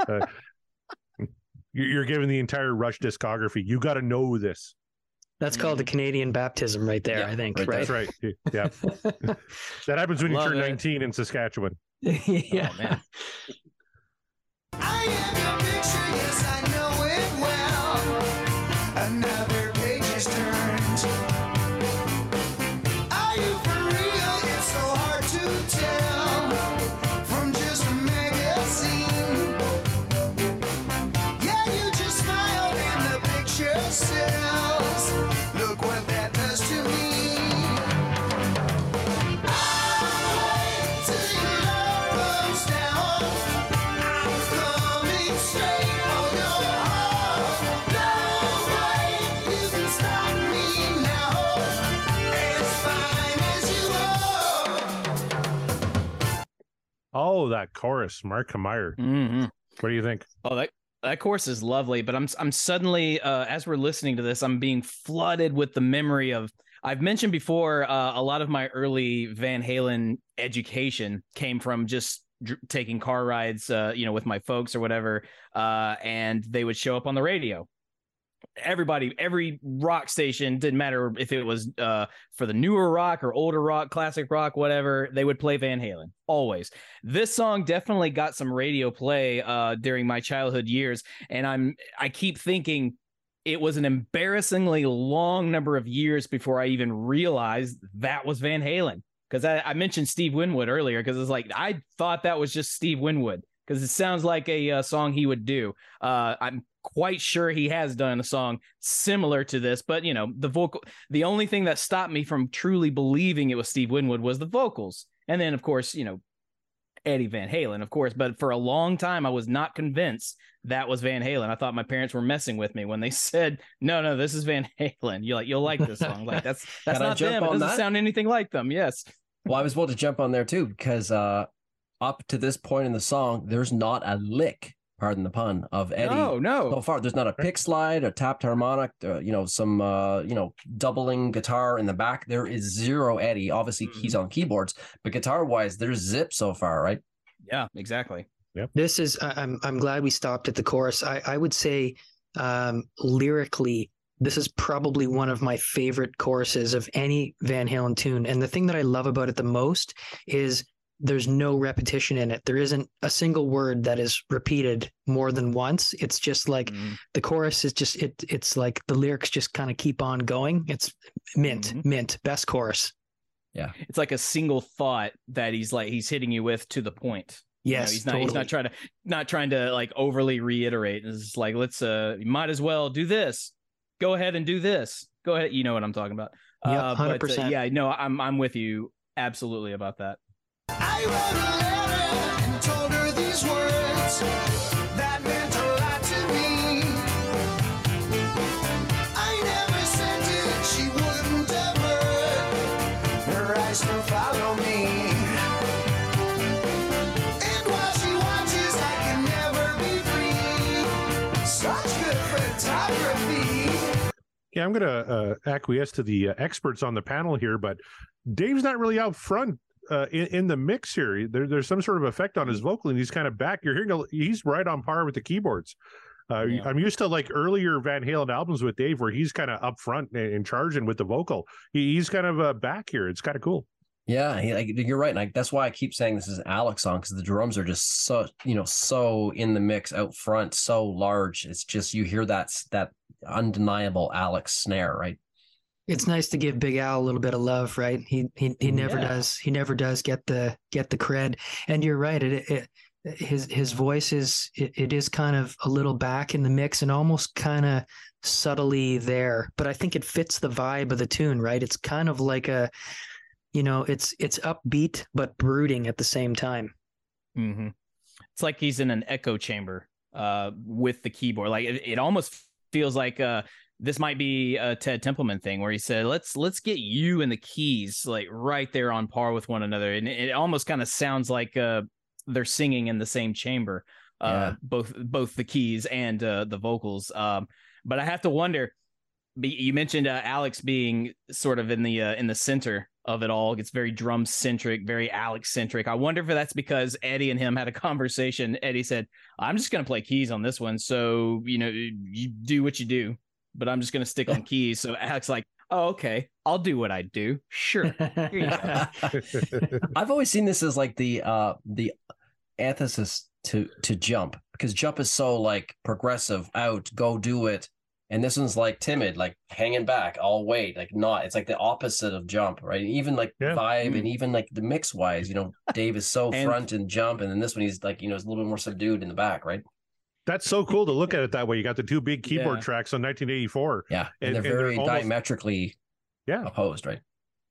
you're given the entire Rush discography. You got to know this. That's called a Canadian baptism right there, I think. Right. That's right. Yeah. That happens when you turn 19 in Saskatchewan. Yeah. Oh, man. I am your picture, yes, I know it well. Another page is turned. Are you for real? It's so hard to tell from just a magazine. Yeah, you just smiled and the picture sells. Look what that does to me. Oh, that chorus, Mark Meyer. Mm-hmm. What do you think? Oh, that chorus is lovely, but I'm suddenly as we're listening to this, I'm being flooded with the memory of. I've mentioned before, a lot of my early Van Halen education came from just taking car rides, with my folks or whatever, and they would show up on the radio. Every rock station, didn't matter if it was for the newer rock or older rock, classic rock, whatever, they would play Van Halen always. This song definitely got some radio play during my childhood years, and I keep thinking it was an embarrassingly long number of years before I even realized that was Van Halen, because I mentioned Steve Winwood earlier, because it's like I thought that was just Steve Winwood because it sounds like a song he would do. I'm quite sure he has done a song similar to this, but the only thing that stopped me from truly believing it was Steve Winwood was the vocals. And then of course, Eddie Van Halen, of course, but for a long time I was not convinced that was Van Halen. I thought my parents were messing with me when they said, no, this is Van Halen. You'll like this song. Like that's not them. It doesn't sound anything like them. Yes. Well, I was about to jump on there too, because up to this point in the song, there's not a lick, pardon the pun, of Eddie. No. So far, there's not a pick slide, a tapped harmonic, some doubling guitar in the back. There is zero Eddie. Obviously, he's on keyboards, but guitar-wise, there's zip so far, right? Yeah, exactly. Yep. This is. I'm glad we stopped at the chorus. I would say lyrically, this is probably one of my favorite choruses of any Van Halen tune. And the thing that I love about it the most is there's no repetition in it. There isn't a single word that is repeated more than once. It's just like the chorus is just it's like the lyrics just kind of keep on going. It's mint, best chorus. Yeah. It's like a single thought that he's hitting you with to the point. Yes, he's not trying to like overly reiterate. It's like, let's you might as well do this. Go ahead and do this. Go ahead. You know what I'm talking about. Yeah, 100%. Yeah, no, I'm with you absolutely about that. I wrote a letter and told her these words that meant a lot to me. I never sent it, she wouldn't have heard. Her eyes still follow me. And while she watches, I can never be free. Such good photography. Yeah, I'm going to acquiesce to the experts on the panel here, but Dave's not really out front in the mix here. There's some sort of effect on his vocal, and he's kind of back. You're hearing he's right on par with the keyboards. I'm used to like earlier Van Halen albums with Dave, where he's kind of up front and charging with the vocal. He's kind of back here. It's kind of cool. Yeah, you're right. And that's why I keep saying this is an Alex song, because the drums are just so in the mix out front, so large. It's just, you hear that undeniable Alex snare, right? It's nice to give Big Al a little bit of love, right? He never does. He never does get the cred. And you're right. His voice is kind of a little back in the mix and almost kind of subtly there, but I think it fits the vibe of the tune, right? It's kind of like it's upbeat but brooding at the same time. Mm-hmm. It's like he's in an echo chamber with the keyboard. Like it almost feels like this might be a Ted Templeman thing where he said, let's get you and the keys like right there on par with one another. And it almost kind of sounds like they're singing in the same chamber, both the keys and the vocals. But I have to wonder, you mentioned Alex being sort of in the center of it all. It's very drum centric, very Alex centric. I wonder if that's because Eddie and him had a conversation. Eddie said, I'm just going to play keys on this one. So, you do what you do, but I'm just going to stick on keys. So Alex like, oh, okay, I'll do what I do. Sure. Here you go. I've always seen this as like the antithesis to Jump, because Jump is so like progressive, out, go do it. And this one's like timid, like hanging back, I'll wait, like not. It's like the opposite of Jump, right? Even like vibe and even like the mix wise, Dave is so front in Jump, and then this one he's like, it's a little bit more subdued in the back, right? That's so cool to look at it that way. You got the two big keyboard tracks on 1984. Yeah, and they're very diametrically opposed, right?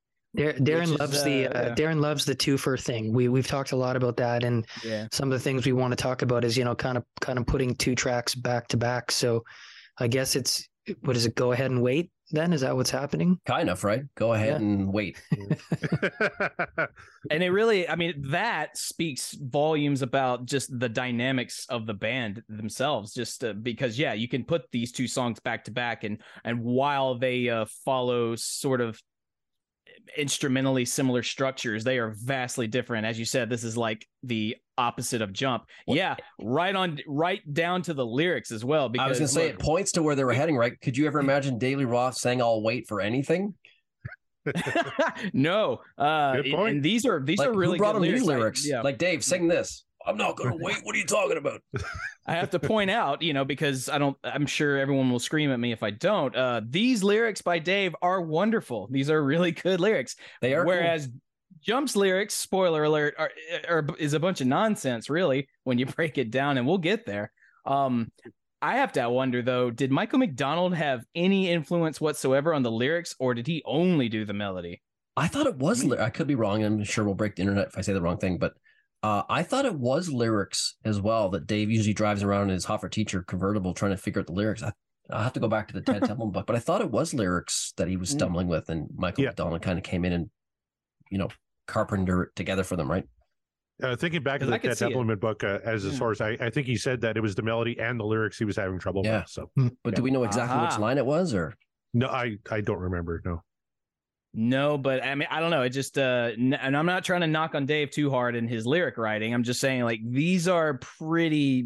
Darren loves the twofer thing. We've talked a lot about that, and some of the things we want to talk about is kind of putting two tracks back to back. So I guess it's, what is it? Go ahead and wait. Then is that what's happening? Kind of, right? Go ahead and wait. And it really, that speaks volumes about just the dynamics of the band themselves. Just because, you can put these two songs back to back, and while they follow sort of instrumentally similar structures, they are vastly different. As you said, this is like the opposite of Jump. Right down to the lyrics as well. Because I was gonna say it points to where they were heading, right? Could you ever imagine David Roth saying "I'll wait for anything"? No. And these are like, really who brought good him these lyrics. Yeah. Like, Dave, sing this. I'm not gonna wait. What are you talking about? I have to point out, because I'm sure everyone will scream at me if I don't. These lyrics by Dave are wonderful. These are really good lyrics. They are. Whereas Jump's lyrics, spoiler alert, is a bunch of nonsense, really, when you break it down, and we'll get there. I have to wonder, though, did Michael McDonald have any influence whatsoever on the lyrics, or did he only do the melody? I thought it was. I could be wrong. I'm sure we'll break the internet if I say the wrong thing, but I thought it was lyrics as well, that Dave usually drives around in his Hoffer Teacher convertible trying to figure out the lyrics. I'll have to go back to the Ted Templeman book, but I thought it was lyrics that he was stumbling with, and Michael McDonald kind of came in and, carpenter it together for them, right? Thinking back to the Ted Templeman book as a source, I think he said that it was the melody and the lyrics he was having trouble with. So, but do we know exactly which line it was, or? No, I don't remember. No, but I don't know. It just, and I'm not trying to knock on Dave too hard in his lyric writing. I'm just saying, like, these are pretty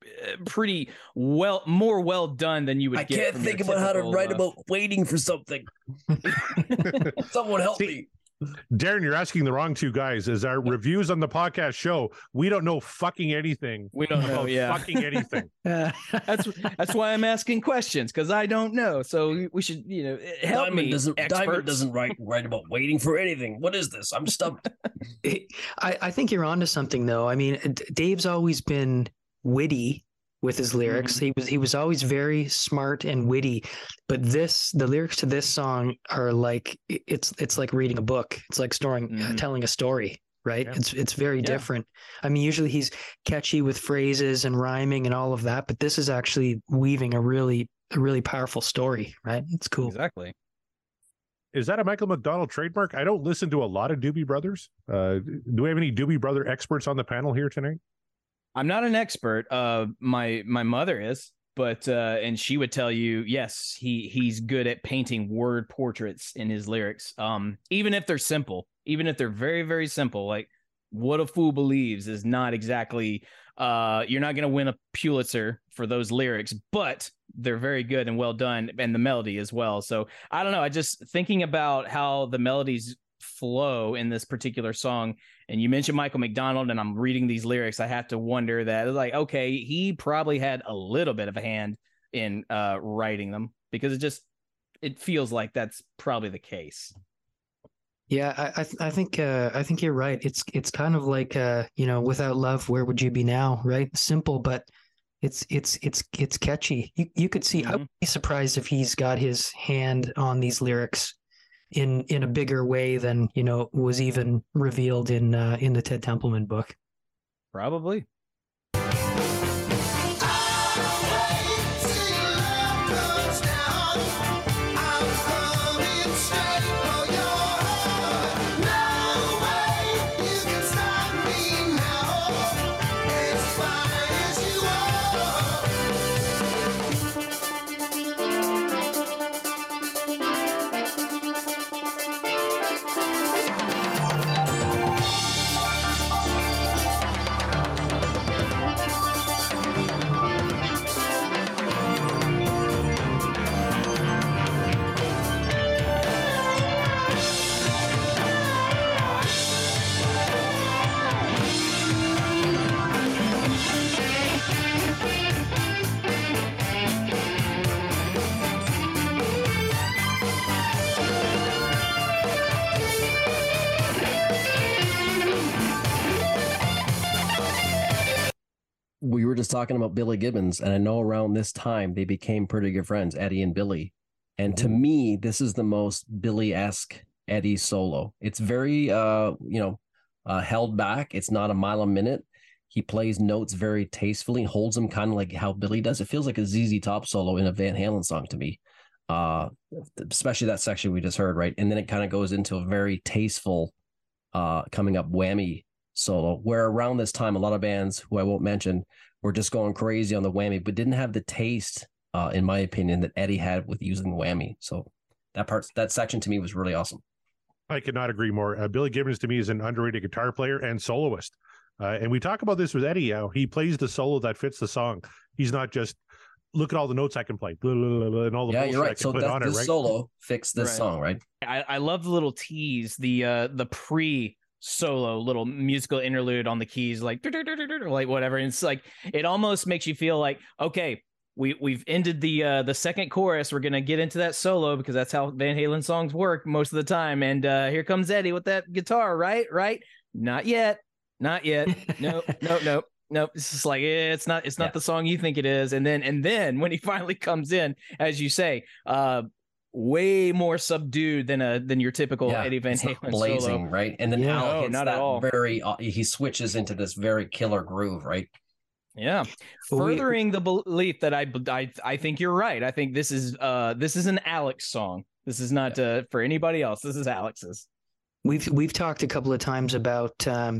more well done than you would get. I can't think about how to write about waiting for something. Someone help me. Darren, you're asking the wrong two guys. As our reviews on the podcast show, we don't know fucking anything. We don't know, fucking anything. That's why I'm asking questions, because I don't know. So we should, help Diamond me. Diamond doesn't write about waiting for anything. What is this? I'm stumped. I think you're onto something, though. I mean, Dave's always been witty with his lyrics. He was always very smart and witty, but the lyrics to this song are like it's like reading a book. It's like telling a story, right? Yeah. It's very different. I mean, usually he's catchy with phrases and rhyming and all of that, but this is actually weaving a really powerful story, right? It's cool. Exactly. Is that a Michael McDonald trademark? I don't listen to a lot of Doobie Brothers. Do we have any Doobie Brother experts on the panel here tonight? I'm not an expert. My mother is, but and she would tell you, yes, he's good at painting word portraits in his lyrics. Even if they're simple, even if they're very, very simple, like "What a Fool Believes" is not exactly. You're not going to win a Pulitzer for those lyrics, but they're very good and well done, and the melody as well. So I don't know. I just thinking about how the melodies flow in this particular song, and you mentioned Michael McDonald, and I'm reading these lyrics, I have to wonder that, like, okay, he probably had a little bit of a hand in writing them, because it feels like that's probably the case. Yeah, I think you're right. It's kind of like without love, where would you be now? Right? Simple, but it's catchy. You could see. I would be surprised if he's got his hand on these lyrics in a bigger way than was even revealed in the Ted Templeman book. Probably. We were just talking about Billy Gibbons, and I know around this time they became pretty good friends, Eddie and Billy. And to me, this is the most Billy-esque Eddie solo. It's very, held back. It's not a mile a minute. He plays notes very tastefully, holds them kind of like how Billy does. It feels like a ZZ Top solo in a Van Halen song to me, especially that section we just heard, right? And then it kind of goes into a very tasteful coming up whammy solo, where around this time, a lot of bands who I won't mention were just going crazy on the whammy, but didn't have the taste, in my opinion, that Eddie had with using the whammy. So that section to me was really awesome. I could not agree more. Billy Gibbons to me is an underrated guitar player and soloist. And we talk about this with Eddie, how he plays the solo that fits the song. He's not just, look at all the notes I can play, blah, blah, blah, and all the bullshit you're right. I can put on it, right? Solo fix this song, right? I love the little tease, the pre-solo little musical interlude on the keys, like whatever. And it's like, it almost makes you feel like, okay, we've ended the second chorus. We're gonna get into that solo, because that's how Van Halen songs work most of the time. And here comes Eddie with that guitar, right? Not yet. Nope. It's just like, it's not the song you think it is. And then when he finally comes in, as you say, way more subdued than your typical Eddie Van Halen blazing solo, right? And then Al hits not that at all. He switches into this very killer groove, right? Yeah, furthering the belief that I think you're right. I think this is an Alex song. This is not for anybody else. This is Alex's. We've talked a couple of times about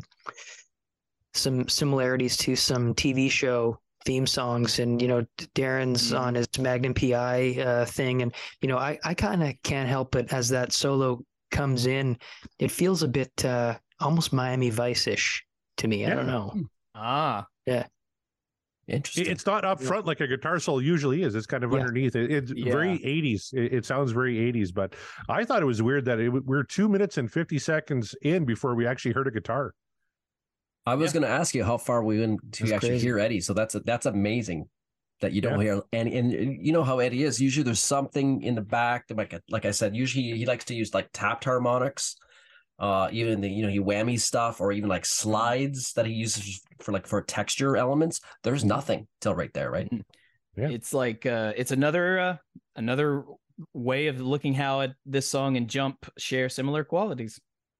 some similarities to some TV show theme songs, and Darren's on his Magnum PI thing, and I kind of can't help but, as that solo comes in, it feels a bit almost Miami Vice-ish to me. I don't know. Yeah. Interesting. It's not up front like a guitar solo usually is. It's kind of underneath. It's very 80s. It sounds very 80s, but I thought it was weird that we're 2 minutes and 50 seconds in before we actually heard a guitar. I was going to ask you how far we went to actually crazy. hear Eddie. So that's amazing that you don't hear. And you know how Eddie is. Usually there's something in the back that, like I said, usually he likes to use like tapped harmonics. Even he whammy stuff, or even like slides that he uses for texture elements. There's nothing till right there, right? Yeah. It's like it's another way of looking how this song and Jump share similar qualities.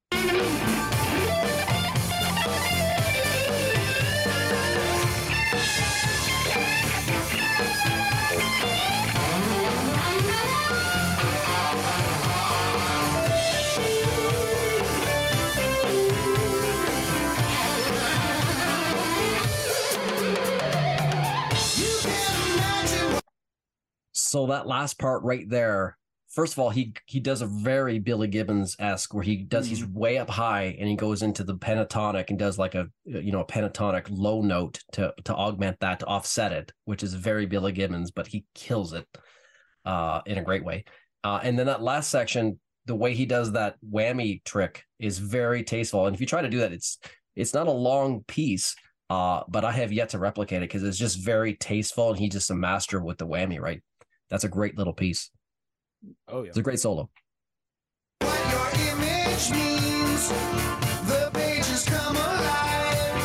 So that last part right there, first of all, he does a very Billy Gibbons-esque where he's way up high and he goes into the pentatonic and does like a pentatonic low note to augment that, to offset it, which is very Billy Gibbons, but he kills it in a great way. And then that last section, the way he does that whammy trick is very tasteful. And if you try to do that, it's not a long piece, but I have yet to replicate it because it's just very tasteful and he's just a master with the whammy, right? That's a great little piece. Oh yeah, it's a great solo. What your image means, the pages come alive.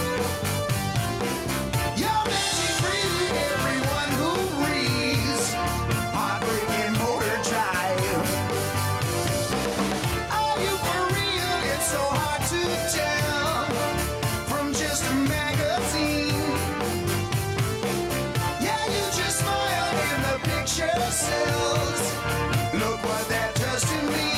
Your magic freely, everyone who reads, heartbreaking motor drive. Are you for real? It's so hard to tell from just a magazine. Yeah, you just smile in the picture sells. Look what that does to me.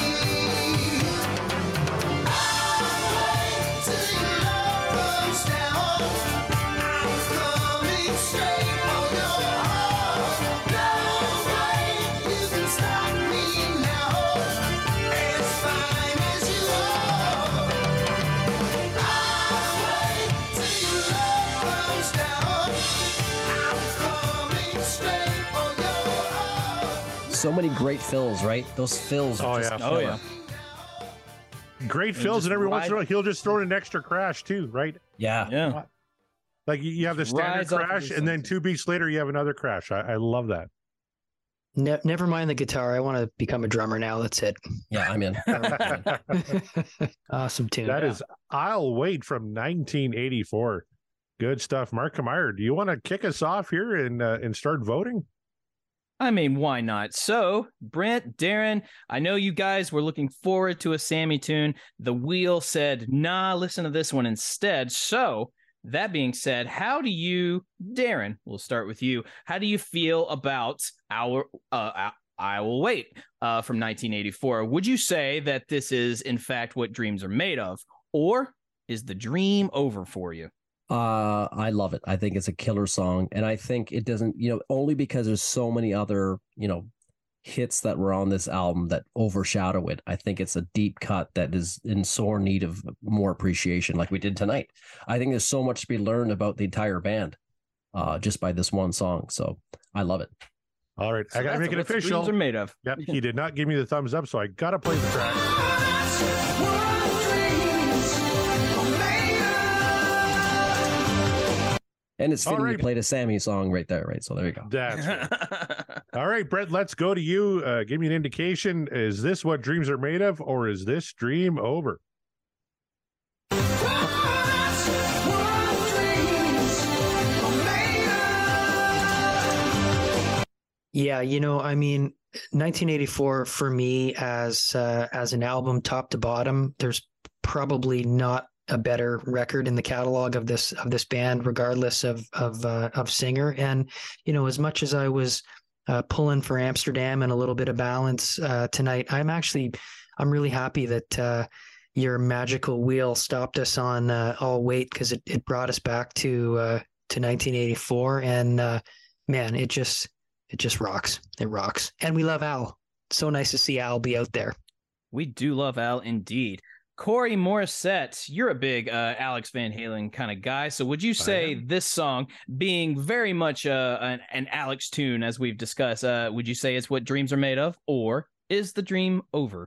I'll wait till your love comes down. I'm coming straight for your heart. No way you can stop me now. As fine as you are. I'll wait till your love comes down. I'm coming straight for your heart. So many great fills, right? Those fills are just killer. Great fills, and every once in a while he'll just throw in an extra crash too, right? Yeah. Like you have the standard Rides off of crash, the and then 2 beats later you have another crash. I love that. Never mind the guitar. I want to become a drummer now. That's it. Yeah, I'm in. Awesome tune. That is I'll Wait from 1984. Good stuff. Mark Meyer, do you want to kick us off here and start voting? I mean, why not? So, Brent, Darren, I know you guys were looking forward to a Sammy tune. The wheel said, nah, listen to this one instead. So, that being said, how do you, Darren, we'll start with you. How do you feel about our I Will Wait from 1984? Would you say that this is, in fact, what dreams are made of? Or is the dream over for you? I love it. I think it's a killer song. And I think it doesn't, only because there's so many other, hits that were on this album that overshadow it. I think it's a deep cut that is in sore need of more appreciation like we did tonight. I think there's so much to be learned about the entire band just by this one song. So I love it. All right. So I got to make it what the official. dreams are made of. Yep. He did not give me the thumbs up, so I got to play the track. And it's fitting you played a Sammy song right there, right? So there you go. That's right. All right, Brett, let's go to you. Give me an indication. Is this what dreams are made of, or is this dream over? Yeah, I mean, 1984 for me as an album top to bottom, there's probably not a better record in the catalog of this band, regardless of singer. And as much as I was pulling for Amsterdam and a little bit of balance tonight, I'm really happy that your magical wheel stopped us on I'll Wait, because it brought us back to 1984, and man, it just rocks. It rocks, and we love Al. So nice to see Al be out there. We do love Al indeed. Corey Morissette, you're a big Alex Van Halen kind of guy. So would you say this song, being very much an Alex tune, as we've discussed, would you say it's what dreams are made of, or is the dream over?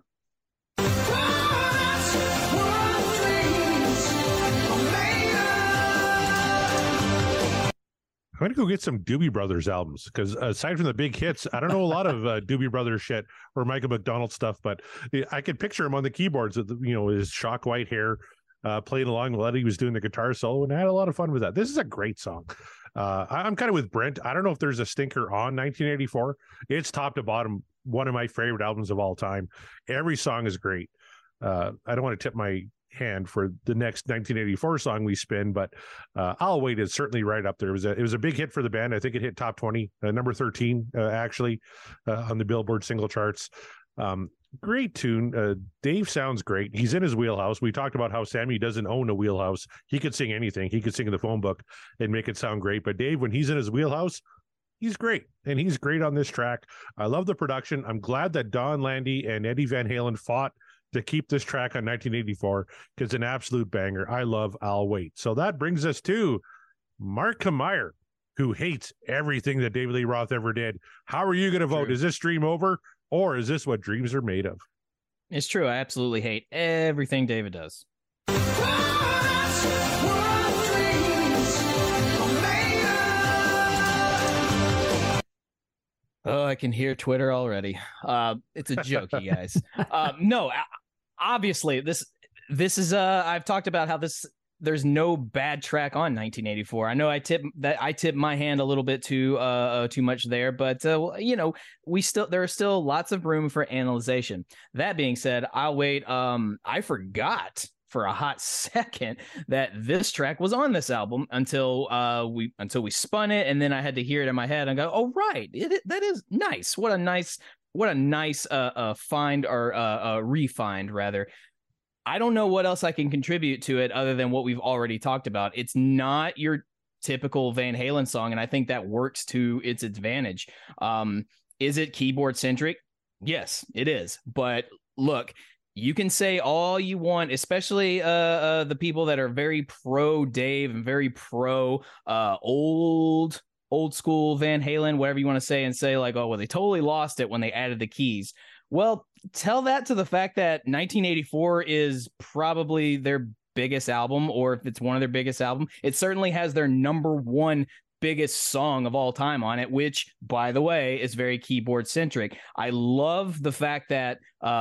I'm going to go get some Doobie Brothers albums because aside from the big hits, I don't know a lot of Doobie Brothers shit or Michael McDonald stuff, but I could picture him on the keyboards with, his shock white hair playing along while he was doing the guitar solo, and I had a lot of fun with that. This is a great song. I'm kind of with Brent. I don't know if there's a stinker on 1984. It's top to bottom one of my favorite albums of all time. Every song is great. I don't want to tip my hand for the next 1984 song we spin, but I'll Wait is certainly right up there. It was a big hit for the band. I think it hit top 20, number 13 actually on the Billboard single charts. Great tune. Dave sounds great. He's in his wheelhouse. We talked about how Sammy doesn't own a wheelhouse. He could sing anything. He could sing in the phone book and make it sound great. But Dave, when he's in his wheelhouse, he's great, and he's great on this track. I love the production. I'm glad that Don Landy and Eddie Van Halen fought to keep this track on 1984 because it's an absolute banger. I love I'll Wait. So that brings us to Mark Kmeyer, who hates everything that David Lee Roth ever did. How are you going to vote? Is this dream over, or is this what dreams are made of? It's true. I absolutely hate everything David does. Oh, I can hear Twitter already. It's a joke, you guys. No, obviously this is I've talked about how there's no bad track on 1984. I know I tip my hand a little bit too much there, but there are still lots of room for analyzation. That being said, I'll Wait. I forgot for a hot second that this track was on this album until we spun it, and then I had to hear it in my head and go, oh right, that is nice. What a nice find, or refined rather. I don't know what else I can contribute to it other than what we've already talked about. It's not your typical Van Halen song, and I think that works to its advantage. Is it keyboard centric? Yes, it is. But look, you can say all you want, especially the people that are very pro Dave and very pro old school Van Halen, whatever you want to say, and say like, oh, well, they totally lost it when they added the keys. Well, tell that to the fact that 1984 is probably their biggest album, or if it's one of their biggest albums, it certainly has their number one biggest song of all time on it, which, by the way, is very keyboard centric. I love the fact that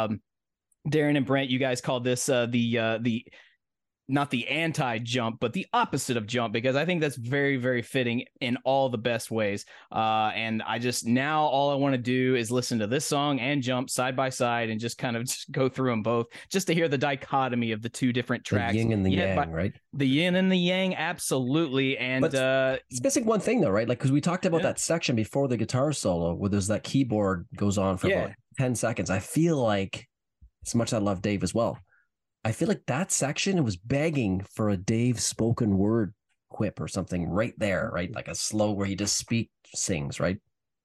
Darren and Brent, you guys called this the not the anti-jump, but the opposite of jump, because I think that's very, very fitting in all the best ways. And I just, now all I want to do is listen to this song and Jump side by side and just kind of just go through them both just to hear the dichotomy of the two different tracks. The yin and the yang, right? The yin and the yang, absolutely. And it's missing one thing though, right? Like, because we talked about that section before the guitar solo where there's that keyboard goes on for about 10 seconds. I feel like, as much as I love Dave as well, I feel like that section was begging for a Dave spoken word quip or something right there, right? Like a slow where he just sings, right?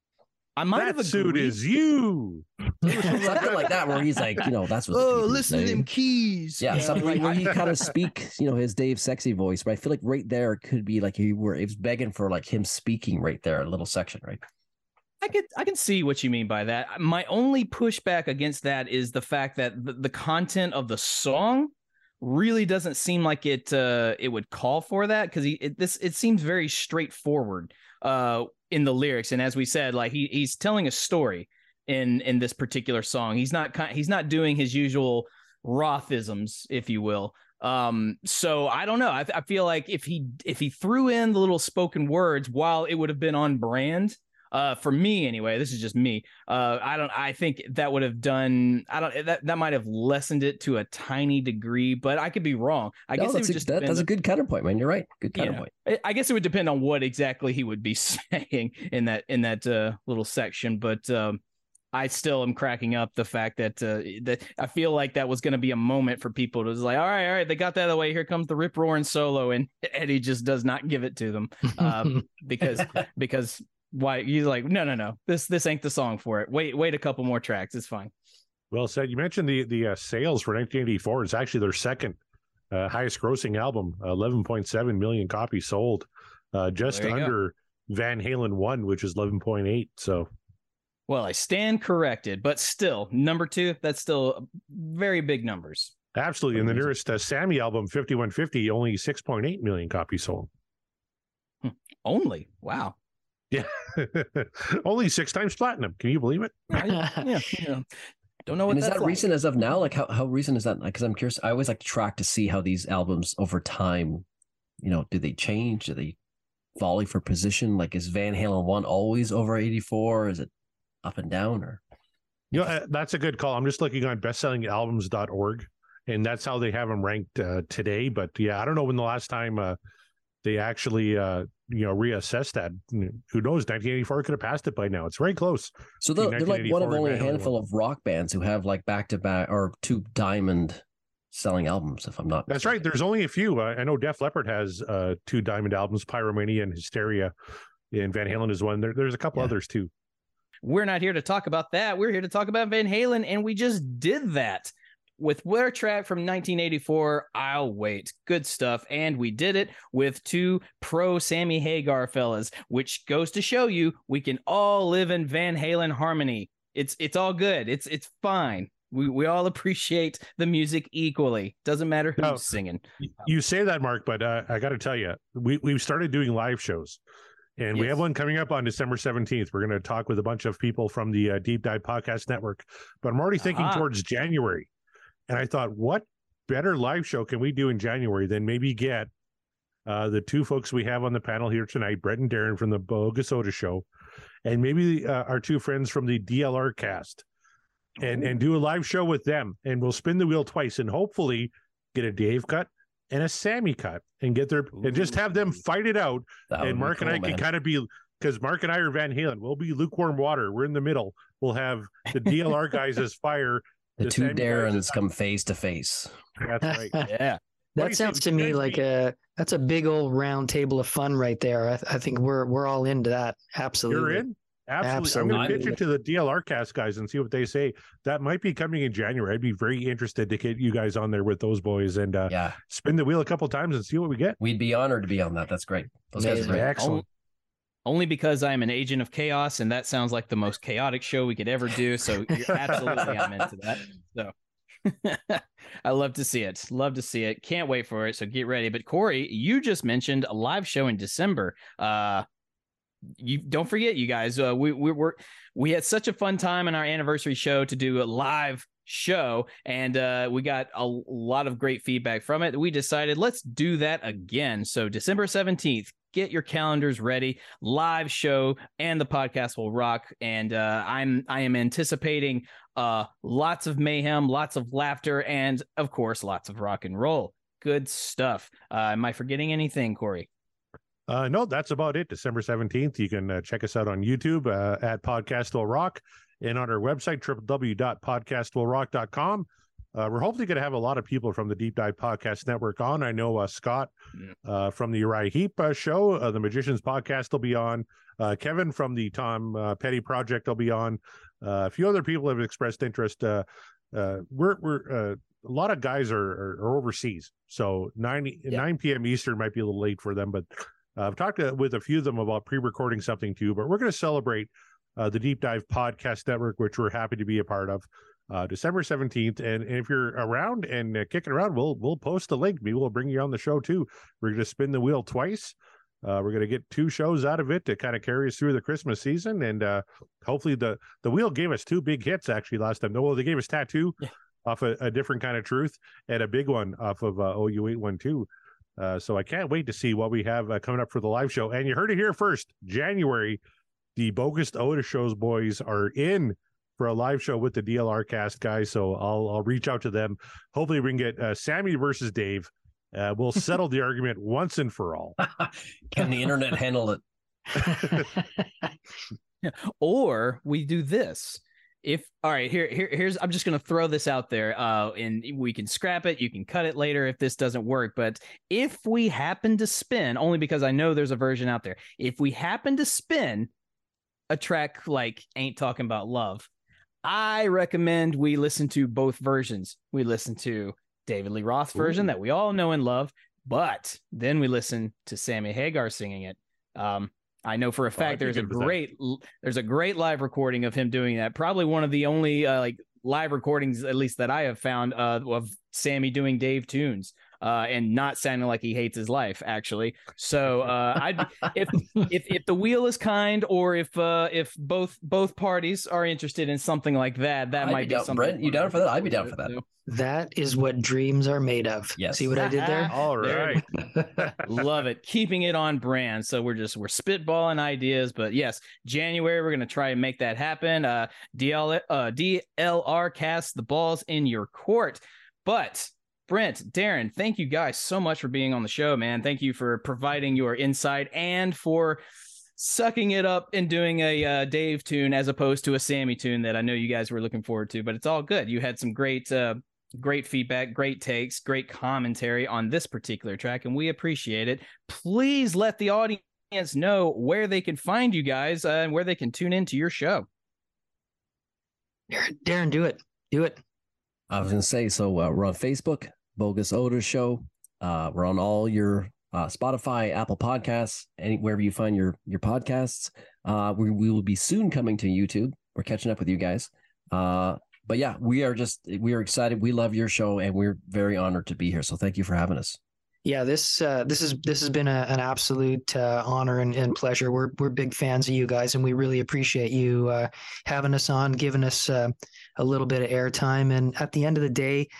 I might have agreed. Suit is you. Something like that, where he's like, that's what. Oh, listen to them keys. Yeah, something like where he kind of speaks, his Dave sexy voice. But I feel like right there could be like it was begging for like him speaking right there, a little section, right? I can see what you mean by that. My only pushback against that is the fact that the content of the song really doesn't seem like it would call for that, because it seems very straightforward in the lyrics, and as we said, like he's telling a story in this particular song. He's not doing his usual Rothisms, if you will. So I don't know. I feel like if he threw in the little spoken words, while it would have been on brand. For me anyway, this is just me. I think that would have done. That might have lessened it to a tiny degree, but I could be wrong. I guess that's a good counterpoint, man. You're right. Good counterpoint. I guess it would depend on what exactly he would be saying in that little section, but I still am cracking up the fact that I feel like that was going to be a moment for people to just like, all right, they got that out of the way. Here comes the rip roaring solo, and Eddie just does not give it to them because. Why he's like, no, this ain't the song for it. Wait a couple more tracks, it's fine. Well said. You mentioned the sales for 1984. It's actually their second highest grossing album, 11.7 million copies sold, just under Van Halen 1, which is 11.8. So, well, I stand corrected, but still, number 2, that's still very big numbers. Absolutely. And the nearest Sammy album, 5150, only 6.8 million copies sold. Only? Wow. Yeah. Only 6 times platinum. Can you believe it? Yeah. Don't know what and is that like. recent as of now? Like how recent is that? Because I'm curious. I always like to track to see how these albums over time, do they change? Do they volley for position? Like is Van Halen 1 always over 84? Is it up and down or? That's a good call. I'm just looking on bestsellingalbums.org, and that's how they have them ranked today. But yeah, I don't know when the last time they actually reassessed that. Who knows? 1984 could have passed it by now. It's very close. So they're like one of only a handful of rock bands who have like back-to-back or 2 diamond selling albums, if I'm not That's mistaken. right. There's only a few. I know Def Leppard has 2 diamond albums, Pyromania and Hysteria, and Van Halen is one. There's a couple others too. We're not here to talk about that. We're here to talk about Van Halen, and we just did that with their track from 1984, I'll Wait. Good stuff. And we did it with 2 pro Sammy Hagar fellas, which goes to show you we can all live in Van Halen harmony. It's all good. It's fine. We all appreciate the music equally. Doesn't matter who's singing. You say that, Mark, but I got to tell you, we've started doing live shows. And we have one coming up on December 17th. We're going to talk with a bunch of people from the Deep Dive Podcast Network. But I'm already thinking towards January. And I thought, what better live show can we do in January than maybe get the 2 folks we have on the panel here tonight, Brett and Darren from the Boga Soda Show, and maybe our 2 friends from the DLR cast, and do a live show with them. And we'll spin the wheel twice and hopefully get a Dave cut and a Sammy cut and get their and just have them fight it out. And Mark and I can kind of be, because Mark and I are Van Halen. We'll be lukewarm water. We're in the middle. We'll have the DLR guys as fire. The 2 Darrens come face to face. That's right. Yeah. That sounds to me like that's a big old round table of fun right there. I think we're all into that. Absolutely. You're in? Absolutely. I'm going to pitch it to the DLR cast guys and see what they say. That might be coming in January. I'd be very interested to get you guys on there with those boys and spin the wheel a couple times and see what we get. We'd be honored to be on that. That's great. Those guys are great. Excellent. Only because I'm an agent of chaos, and that sounds like the most chaotic show we could ever do. So absolutely, I'm into that. So I love to see it. Love to see it. Can't wait for it. So get ready. But Corey, you just mentioned a live show in December. You don't forget, you guys. We had such a fun time in our anniversary show to do a live show, and we got a lot of great feedback from it. We decided let's do that again. So December 17th. Get your calendars ready. Live show, and the podcast will rock. And I am anticipating lots of mayhem, lots of laughter, and of course, lots of rock and roll. Good stuff. Am I forgetting anything, Corey? No, that's about it. December 17th. You can check us out on YouTube at Podcast Will Rock and on our website, www.podcastwillrock.com. We're hopefully going to have a lot of people from the Deep Dive Podcast Network on. I know Scott from the Uriah Heep show, the Magicians Podcast will be on. Kevin from the Tom Petty Project will be on. A few other people have expressed interest. We're a lot of guys are overseas, so 9 p.m. Eastern might be a little late for them, but I've talked with a few of them about pre-recording something too. But we're going to celebrate the Deep Dive Podcast Network, which we're happy to be a part of. December 17th, and if you're around and kicking around, we'll post a link. Maybe we'll bring you on the show too. We're going to spin the wheel twice. We're going to get 2 shows out of it to kind of carry us through the Christmas season, and hopefully the wheel gave us 2 big hits actually last time. Well, they gave us Tattoo off a different kind of truth, and a big one off of OU812. So I can't wait to see what we have coming up for the live show. And you heard it here first, January, the Bogus Oda Shows boys are in for a live show with the DLR cast guys. So I'll reach out to them. Hopefully we can get Sammy versus Dave. We'll settle the argument once and for all. Can the internet handle it? Or we do this. All right, here's I'm just going to throw this out there, and we can scrap it. You can cut it later if this doesn't work. But if we happen to spin, only because I know there's a version out there, if we happen to spin a track like Ain't Talking About Love, I recommend we listen to both versions. We listen to David Lee Roth's version that we all know and love, but then we listen to Sammy Hagar singing it. I know for a fact there's a great live recording of him doing that. Probably one of the only live recordings, at least that I have found, of Sammy doing Dave tunes and not sounding like he hates his life, actually. So if the wheel is kind, or if both parties are interested in something like that, might be something. Brent, you down for that? I'd be down for that. That is what dreams are made of. Yes. See what I did there? All right. Love it. Keeping it on brand. So we're spitballing ideas, but yes, January, we're going to try and make that happen. DLR cast the balls in your court. But Brent, Darren, thank you guys so much for being on the show, man. Thank you for providing your insight and for sucking it up and doing a Dave tune as opposed to a Sammy tune that I know you guys were looking forward to, but it's all good. You had some great feedback, great takes, great commentary on this particular track, and we appreciate it. Please let the audience know where they can find you guys and where they can tune into your show. Darren, do it. I was going to say, so we're on Facebook, Bogus Odor Show. We're on all your Spotify, Apple Podcasts, wherever you find your podcasts. We will be soon coming to YouTube. We're catching up with you guys. But yeah, we are excited. We love your show, and we're very honored to be here. So thank you for having us. Yeah, this has been an absolute honor and pleasure. We're big fans of you guys, and we really appreciate you having us on, giving us a little bit of airtime. And at the end of the day,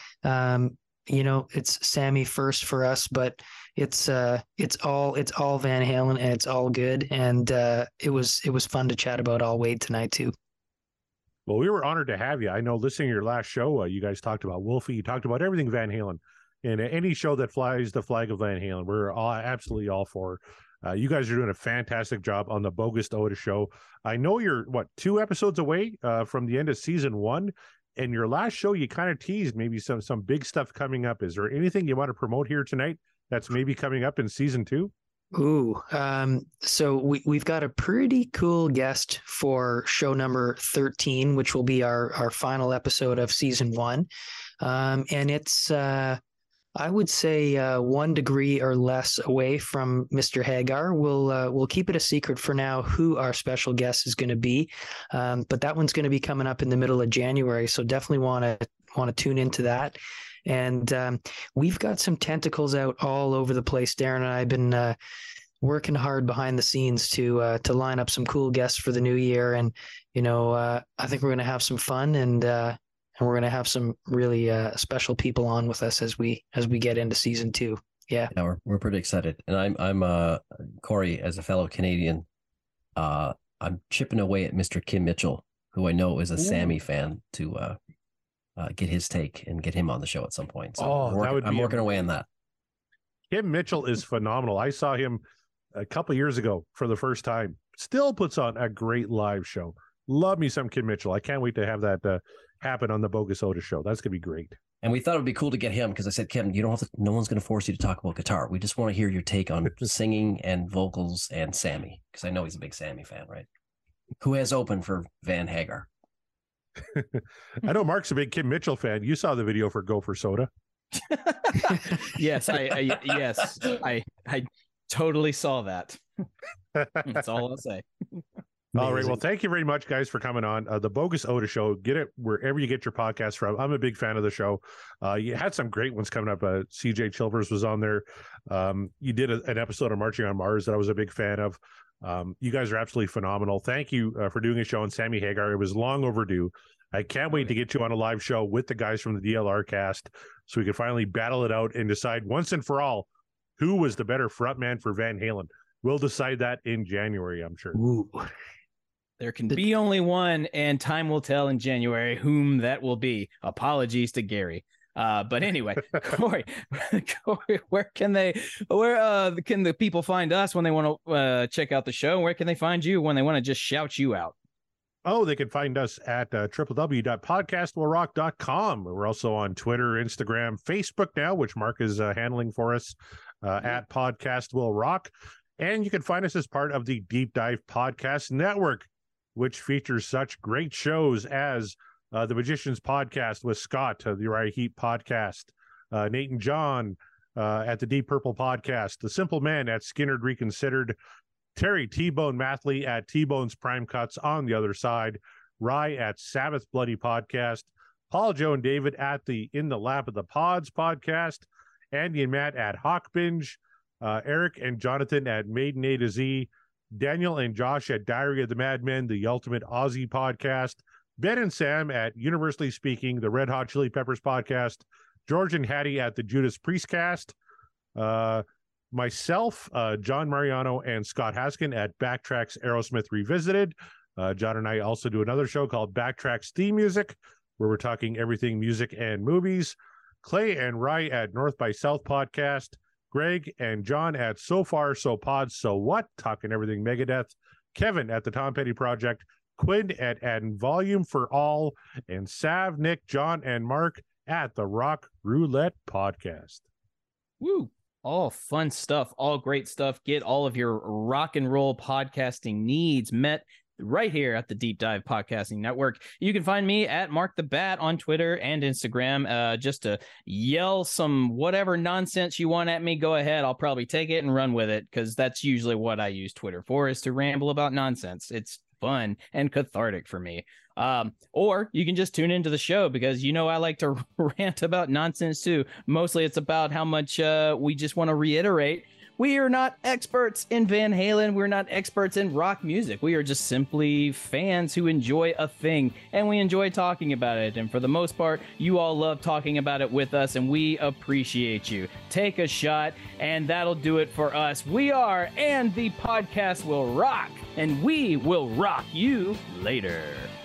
it's Sammy first for us, but it's all Van Halen, and it's all good. And it was fun to chat about All Wade tonight too. Well, we were honored to have you. I know listening to your last show, you guys talked about Wolfie. You talked about everything Van Halen. And any show that flies the flag of Van Halen, we're absolutely all for. You guys are doing a fantastic job on the Bogus Oda Show. I know you're, 2 episodes away from the end of season 1. And your last show, you kind of teased maybe some big stuff coming up. Is there anything you want to promote here tonight that's maybe coming up in season 2? Ooh, so we've got a pretty cool guest for show number 13, which will be our final episode of season 1. And it's, I would say 1 degree or less away from Mr. Hagar. We'll keep it a secret for now who our special guest is going to be. But that one's going to be coming up in the middle of January. So definitely want to tune into that. And we've got some tentacles out all over the place. Darren and I have been working hard behind the scenes to line up some cool guests for the new year. And, I think we're going to have some fun, and we're going to have some really special people on with us as we get into season 2. Yeah, we're pretty excited. And I'm Corey, as a fellow Canadian, I'm chipping away at Mr. Kim Mitchell, who I know is a Sammy fan, to get his take and get him on the show at some point. So I'm working away on that. Kim Mitchell is phenomenal. I saw him a couple years ago for the first time. Still puts on a great live show. Love me some Kim Mitchell. I can't wait to have that happen on the Bogus Oda Show. That's gonna be great. And we thought it would be cool to get him, because I said, Kim, you don't have to. No one's going to force you to talk about guitar. We just want to hear your take on singing and vocals and Sammy, because I know he's a big Sammy fan, right? Who has opened for Van Hagar? I know Mark's a big Kim Mitchell fan. You saw the video for Go for Soda. Yes, I totally saw that. That's all I'll say. All right. Well, thank you very much, guys, for coming on the Bogus Oda Show. Get it wherever you get your podcast from. I'm a big fan of the show. You had some great ones coming up. CJ Chilvers was on there. You did an episode of Marching on Mars that I was a big fan of. You guys are absolutely phenomenal. Thank you for doing a show on Sammy Hagar. It was long overdue. I can't wait to get you on a live show with the guys from the DLR cast, so we can finally battle it out and decide once and for all who was the better frontman for Van Halen. We'll decide that in January, I'm sure. Ooh. There can be only one, and time will tell in January whom that will be. Apologies to Gary. But anyway, Corey, where can the people find us when they want to check out the show? Where can they find you when they want to just shout you out? Oh, they can find us at www.podcastwillrock.com. We're also on Twitter, Instagram, Facebook now, which Mark is handling for us, at Podcast Will Rock. And you can find us as part of the Deep Dive Podcast Network, which features such great shows as The Magicians Podcast with Scott, the Uriah Heep Podcast, Nate and John at the Deep Purple Podcast, The Simple Man at Skinnerd Reconsidered, Terry T-Bone Mathley at T-Bone's Prime Cuts on the Other Side, Rye at Sabbath Bloody Podcast, Paul, Joe, and David at the In the Lap of the Pods Podcast, Andy and Matt at Hawk Binge, Eric and Jonathan at Maiden A to Z, Daniel and Josh at Diary of the Madmen, the Ultimate Aussie Podcast, Ben and Sam at Universally Speaking, the Red Hot Chili Peppers Podcast, George and Hattie at the Judas Priest Cast, myself, John Mariano, and Scott Haskin at Backtracks Aerosmith Revisited. John and I also do another show called Backtracks Theme Music, where we're talking everything music and movies. Clay and Rye at North by South Podcast, Greg and John at So Far, So Pod, So What, talking everything Megadeth, Kevin at the Tom Petty Project, Quinn at Volume for All, and Sav, Nick, John, and Mark at the Rock Roulette Podcast. Woo! All fun stuff, all great stuff. Get all of your rock and roll podcasting needs met right here at the Deep Dive Podcasting Network. You can find me at Mark the Bat on Twitter and Instagram. Just to yell some whatever nonsense you want at me, go ahead. I'll probably take it and run with it, because that's usually what I use Twitter for, is to ramble about nonsense. It's fun and cathartic for me. Or you can just tune into the show, because I like to rant about nonsense too. Mostly it's about how much we just want to reiterate. We are not experts in Van Halen. We're not experts in rock music. We are just simply fans who enjoy a thing, and we enjoy talking about it. And for the most part, you all love talking about it with us, and we appreciate you. Take a shot, and that'll do it for us. We are, and the podcast will rock, and we will rock you later.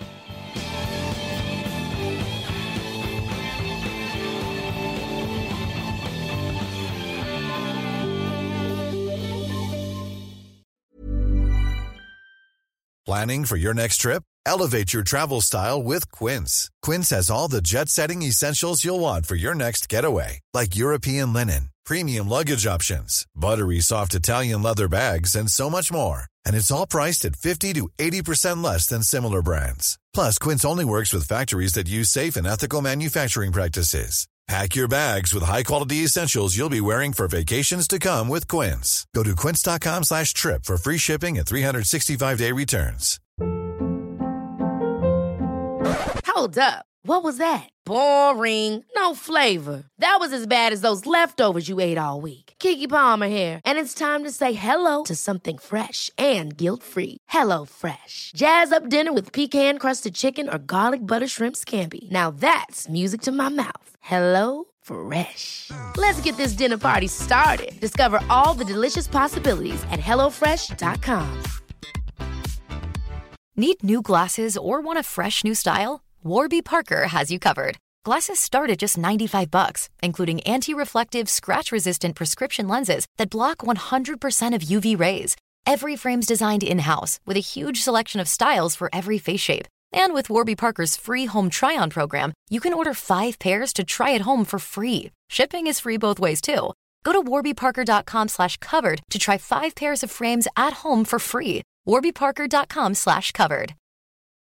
Planning for your next trip? Elevate your travel style with Quince. Quince has all the jet-setting essentials you'll want for your next getaway, like European linen, premium luggage options, buttery soft Italian leather bags, and so much more. And it's all priced at 50 to 80% less than similar brands. Plus, Quince only works with factories that use safe and ethical manufacturing practices. Pack your bags with high-quality essentials you'll be wearing for vacations to come with Quince. Go to quince.com/trip for free shipping and 365-day returns. Hold up. What was that? Boring. No flavor. That was as bad as those leftovers you ate all week. Keke Palmer here, and it's time to say hello to something fresh and guilt-free. HelloFresh. Jazz up dinner with pecan-crusted chicken or garlic butter shrimp scampi. Now that's music to my mouth. HelloFresh. Let's get this dinner party started. Discover all the delicious possibilities at HelloFresh.com. Need new glasses or want a fresh new style? Warby Parker has you covered. Glasses start at just $95, including anti-reflective, scratch-resistant prescription lenses that block 100% of UV rays. Every frame's designed in-house with a huge selection of styles for every face shape. And with Warby Parker's free home try-on program, you can order 5 pairs to try at home for free. Shipping is free both ways, too. Go to warbyparker.com/covered to try 5 pairs of frames at home for free. warbyparker.com/covered.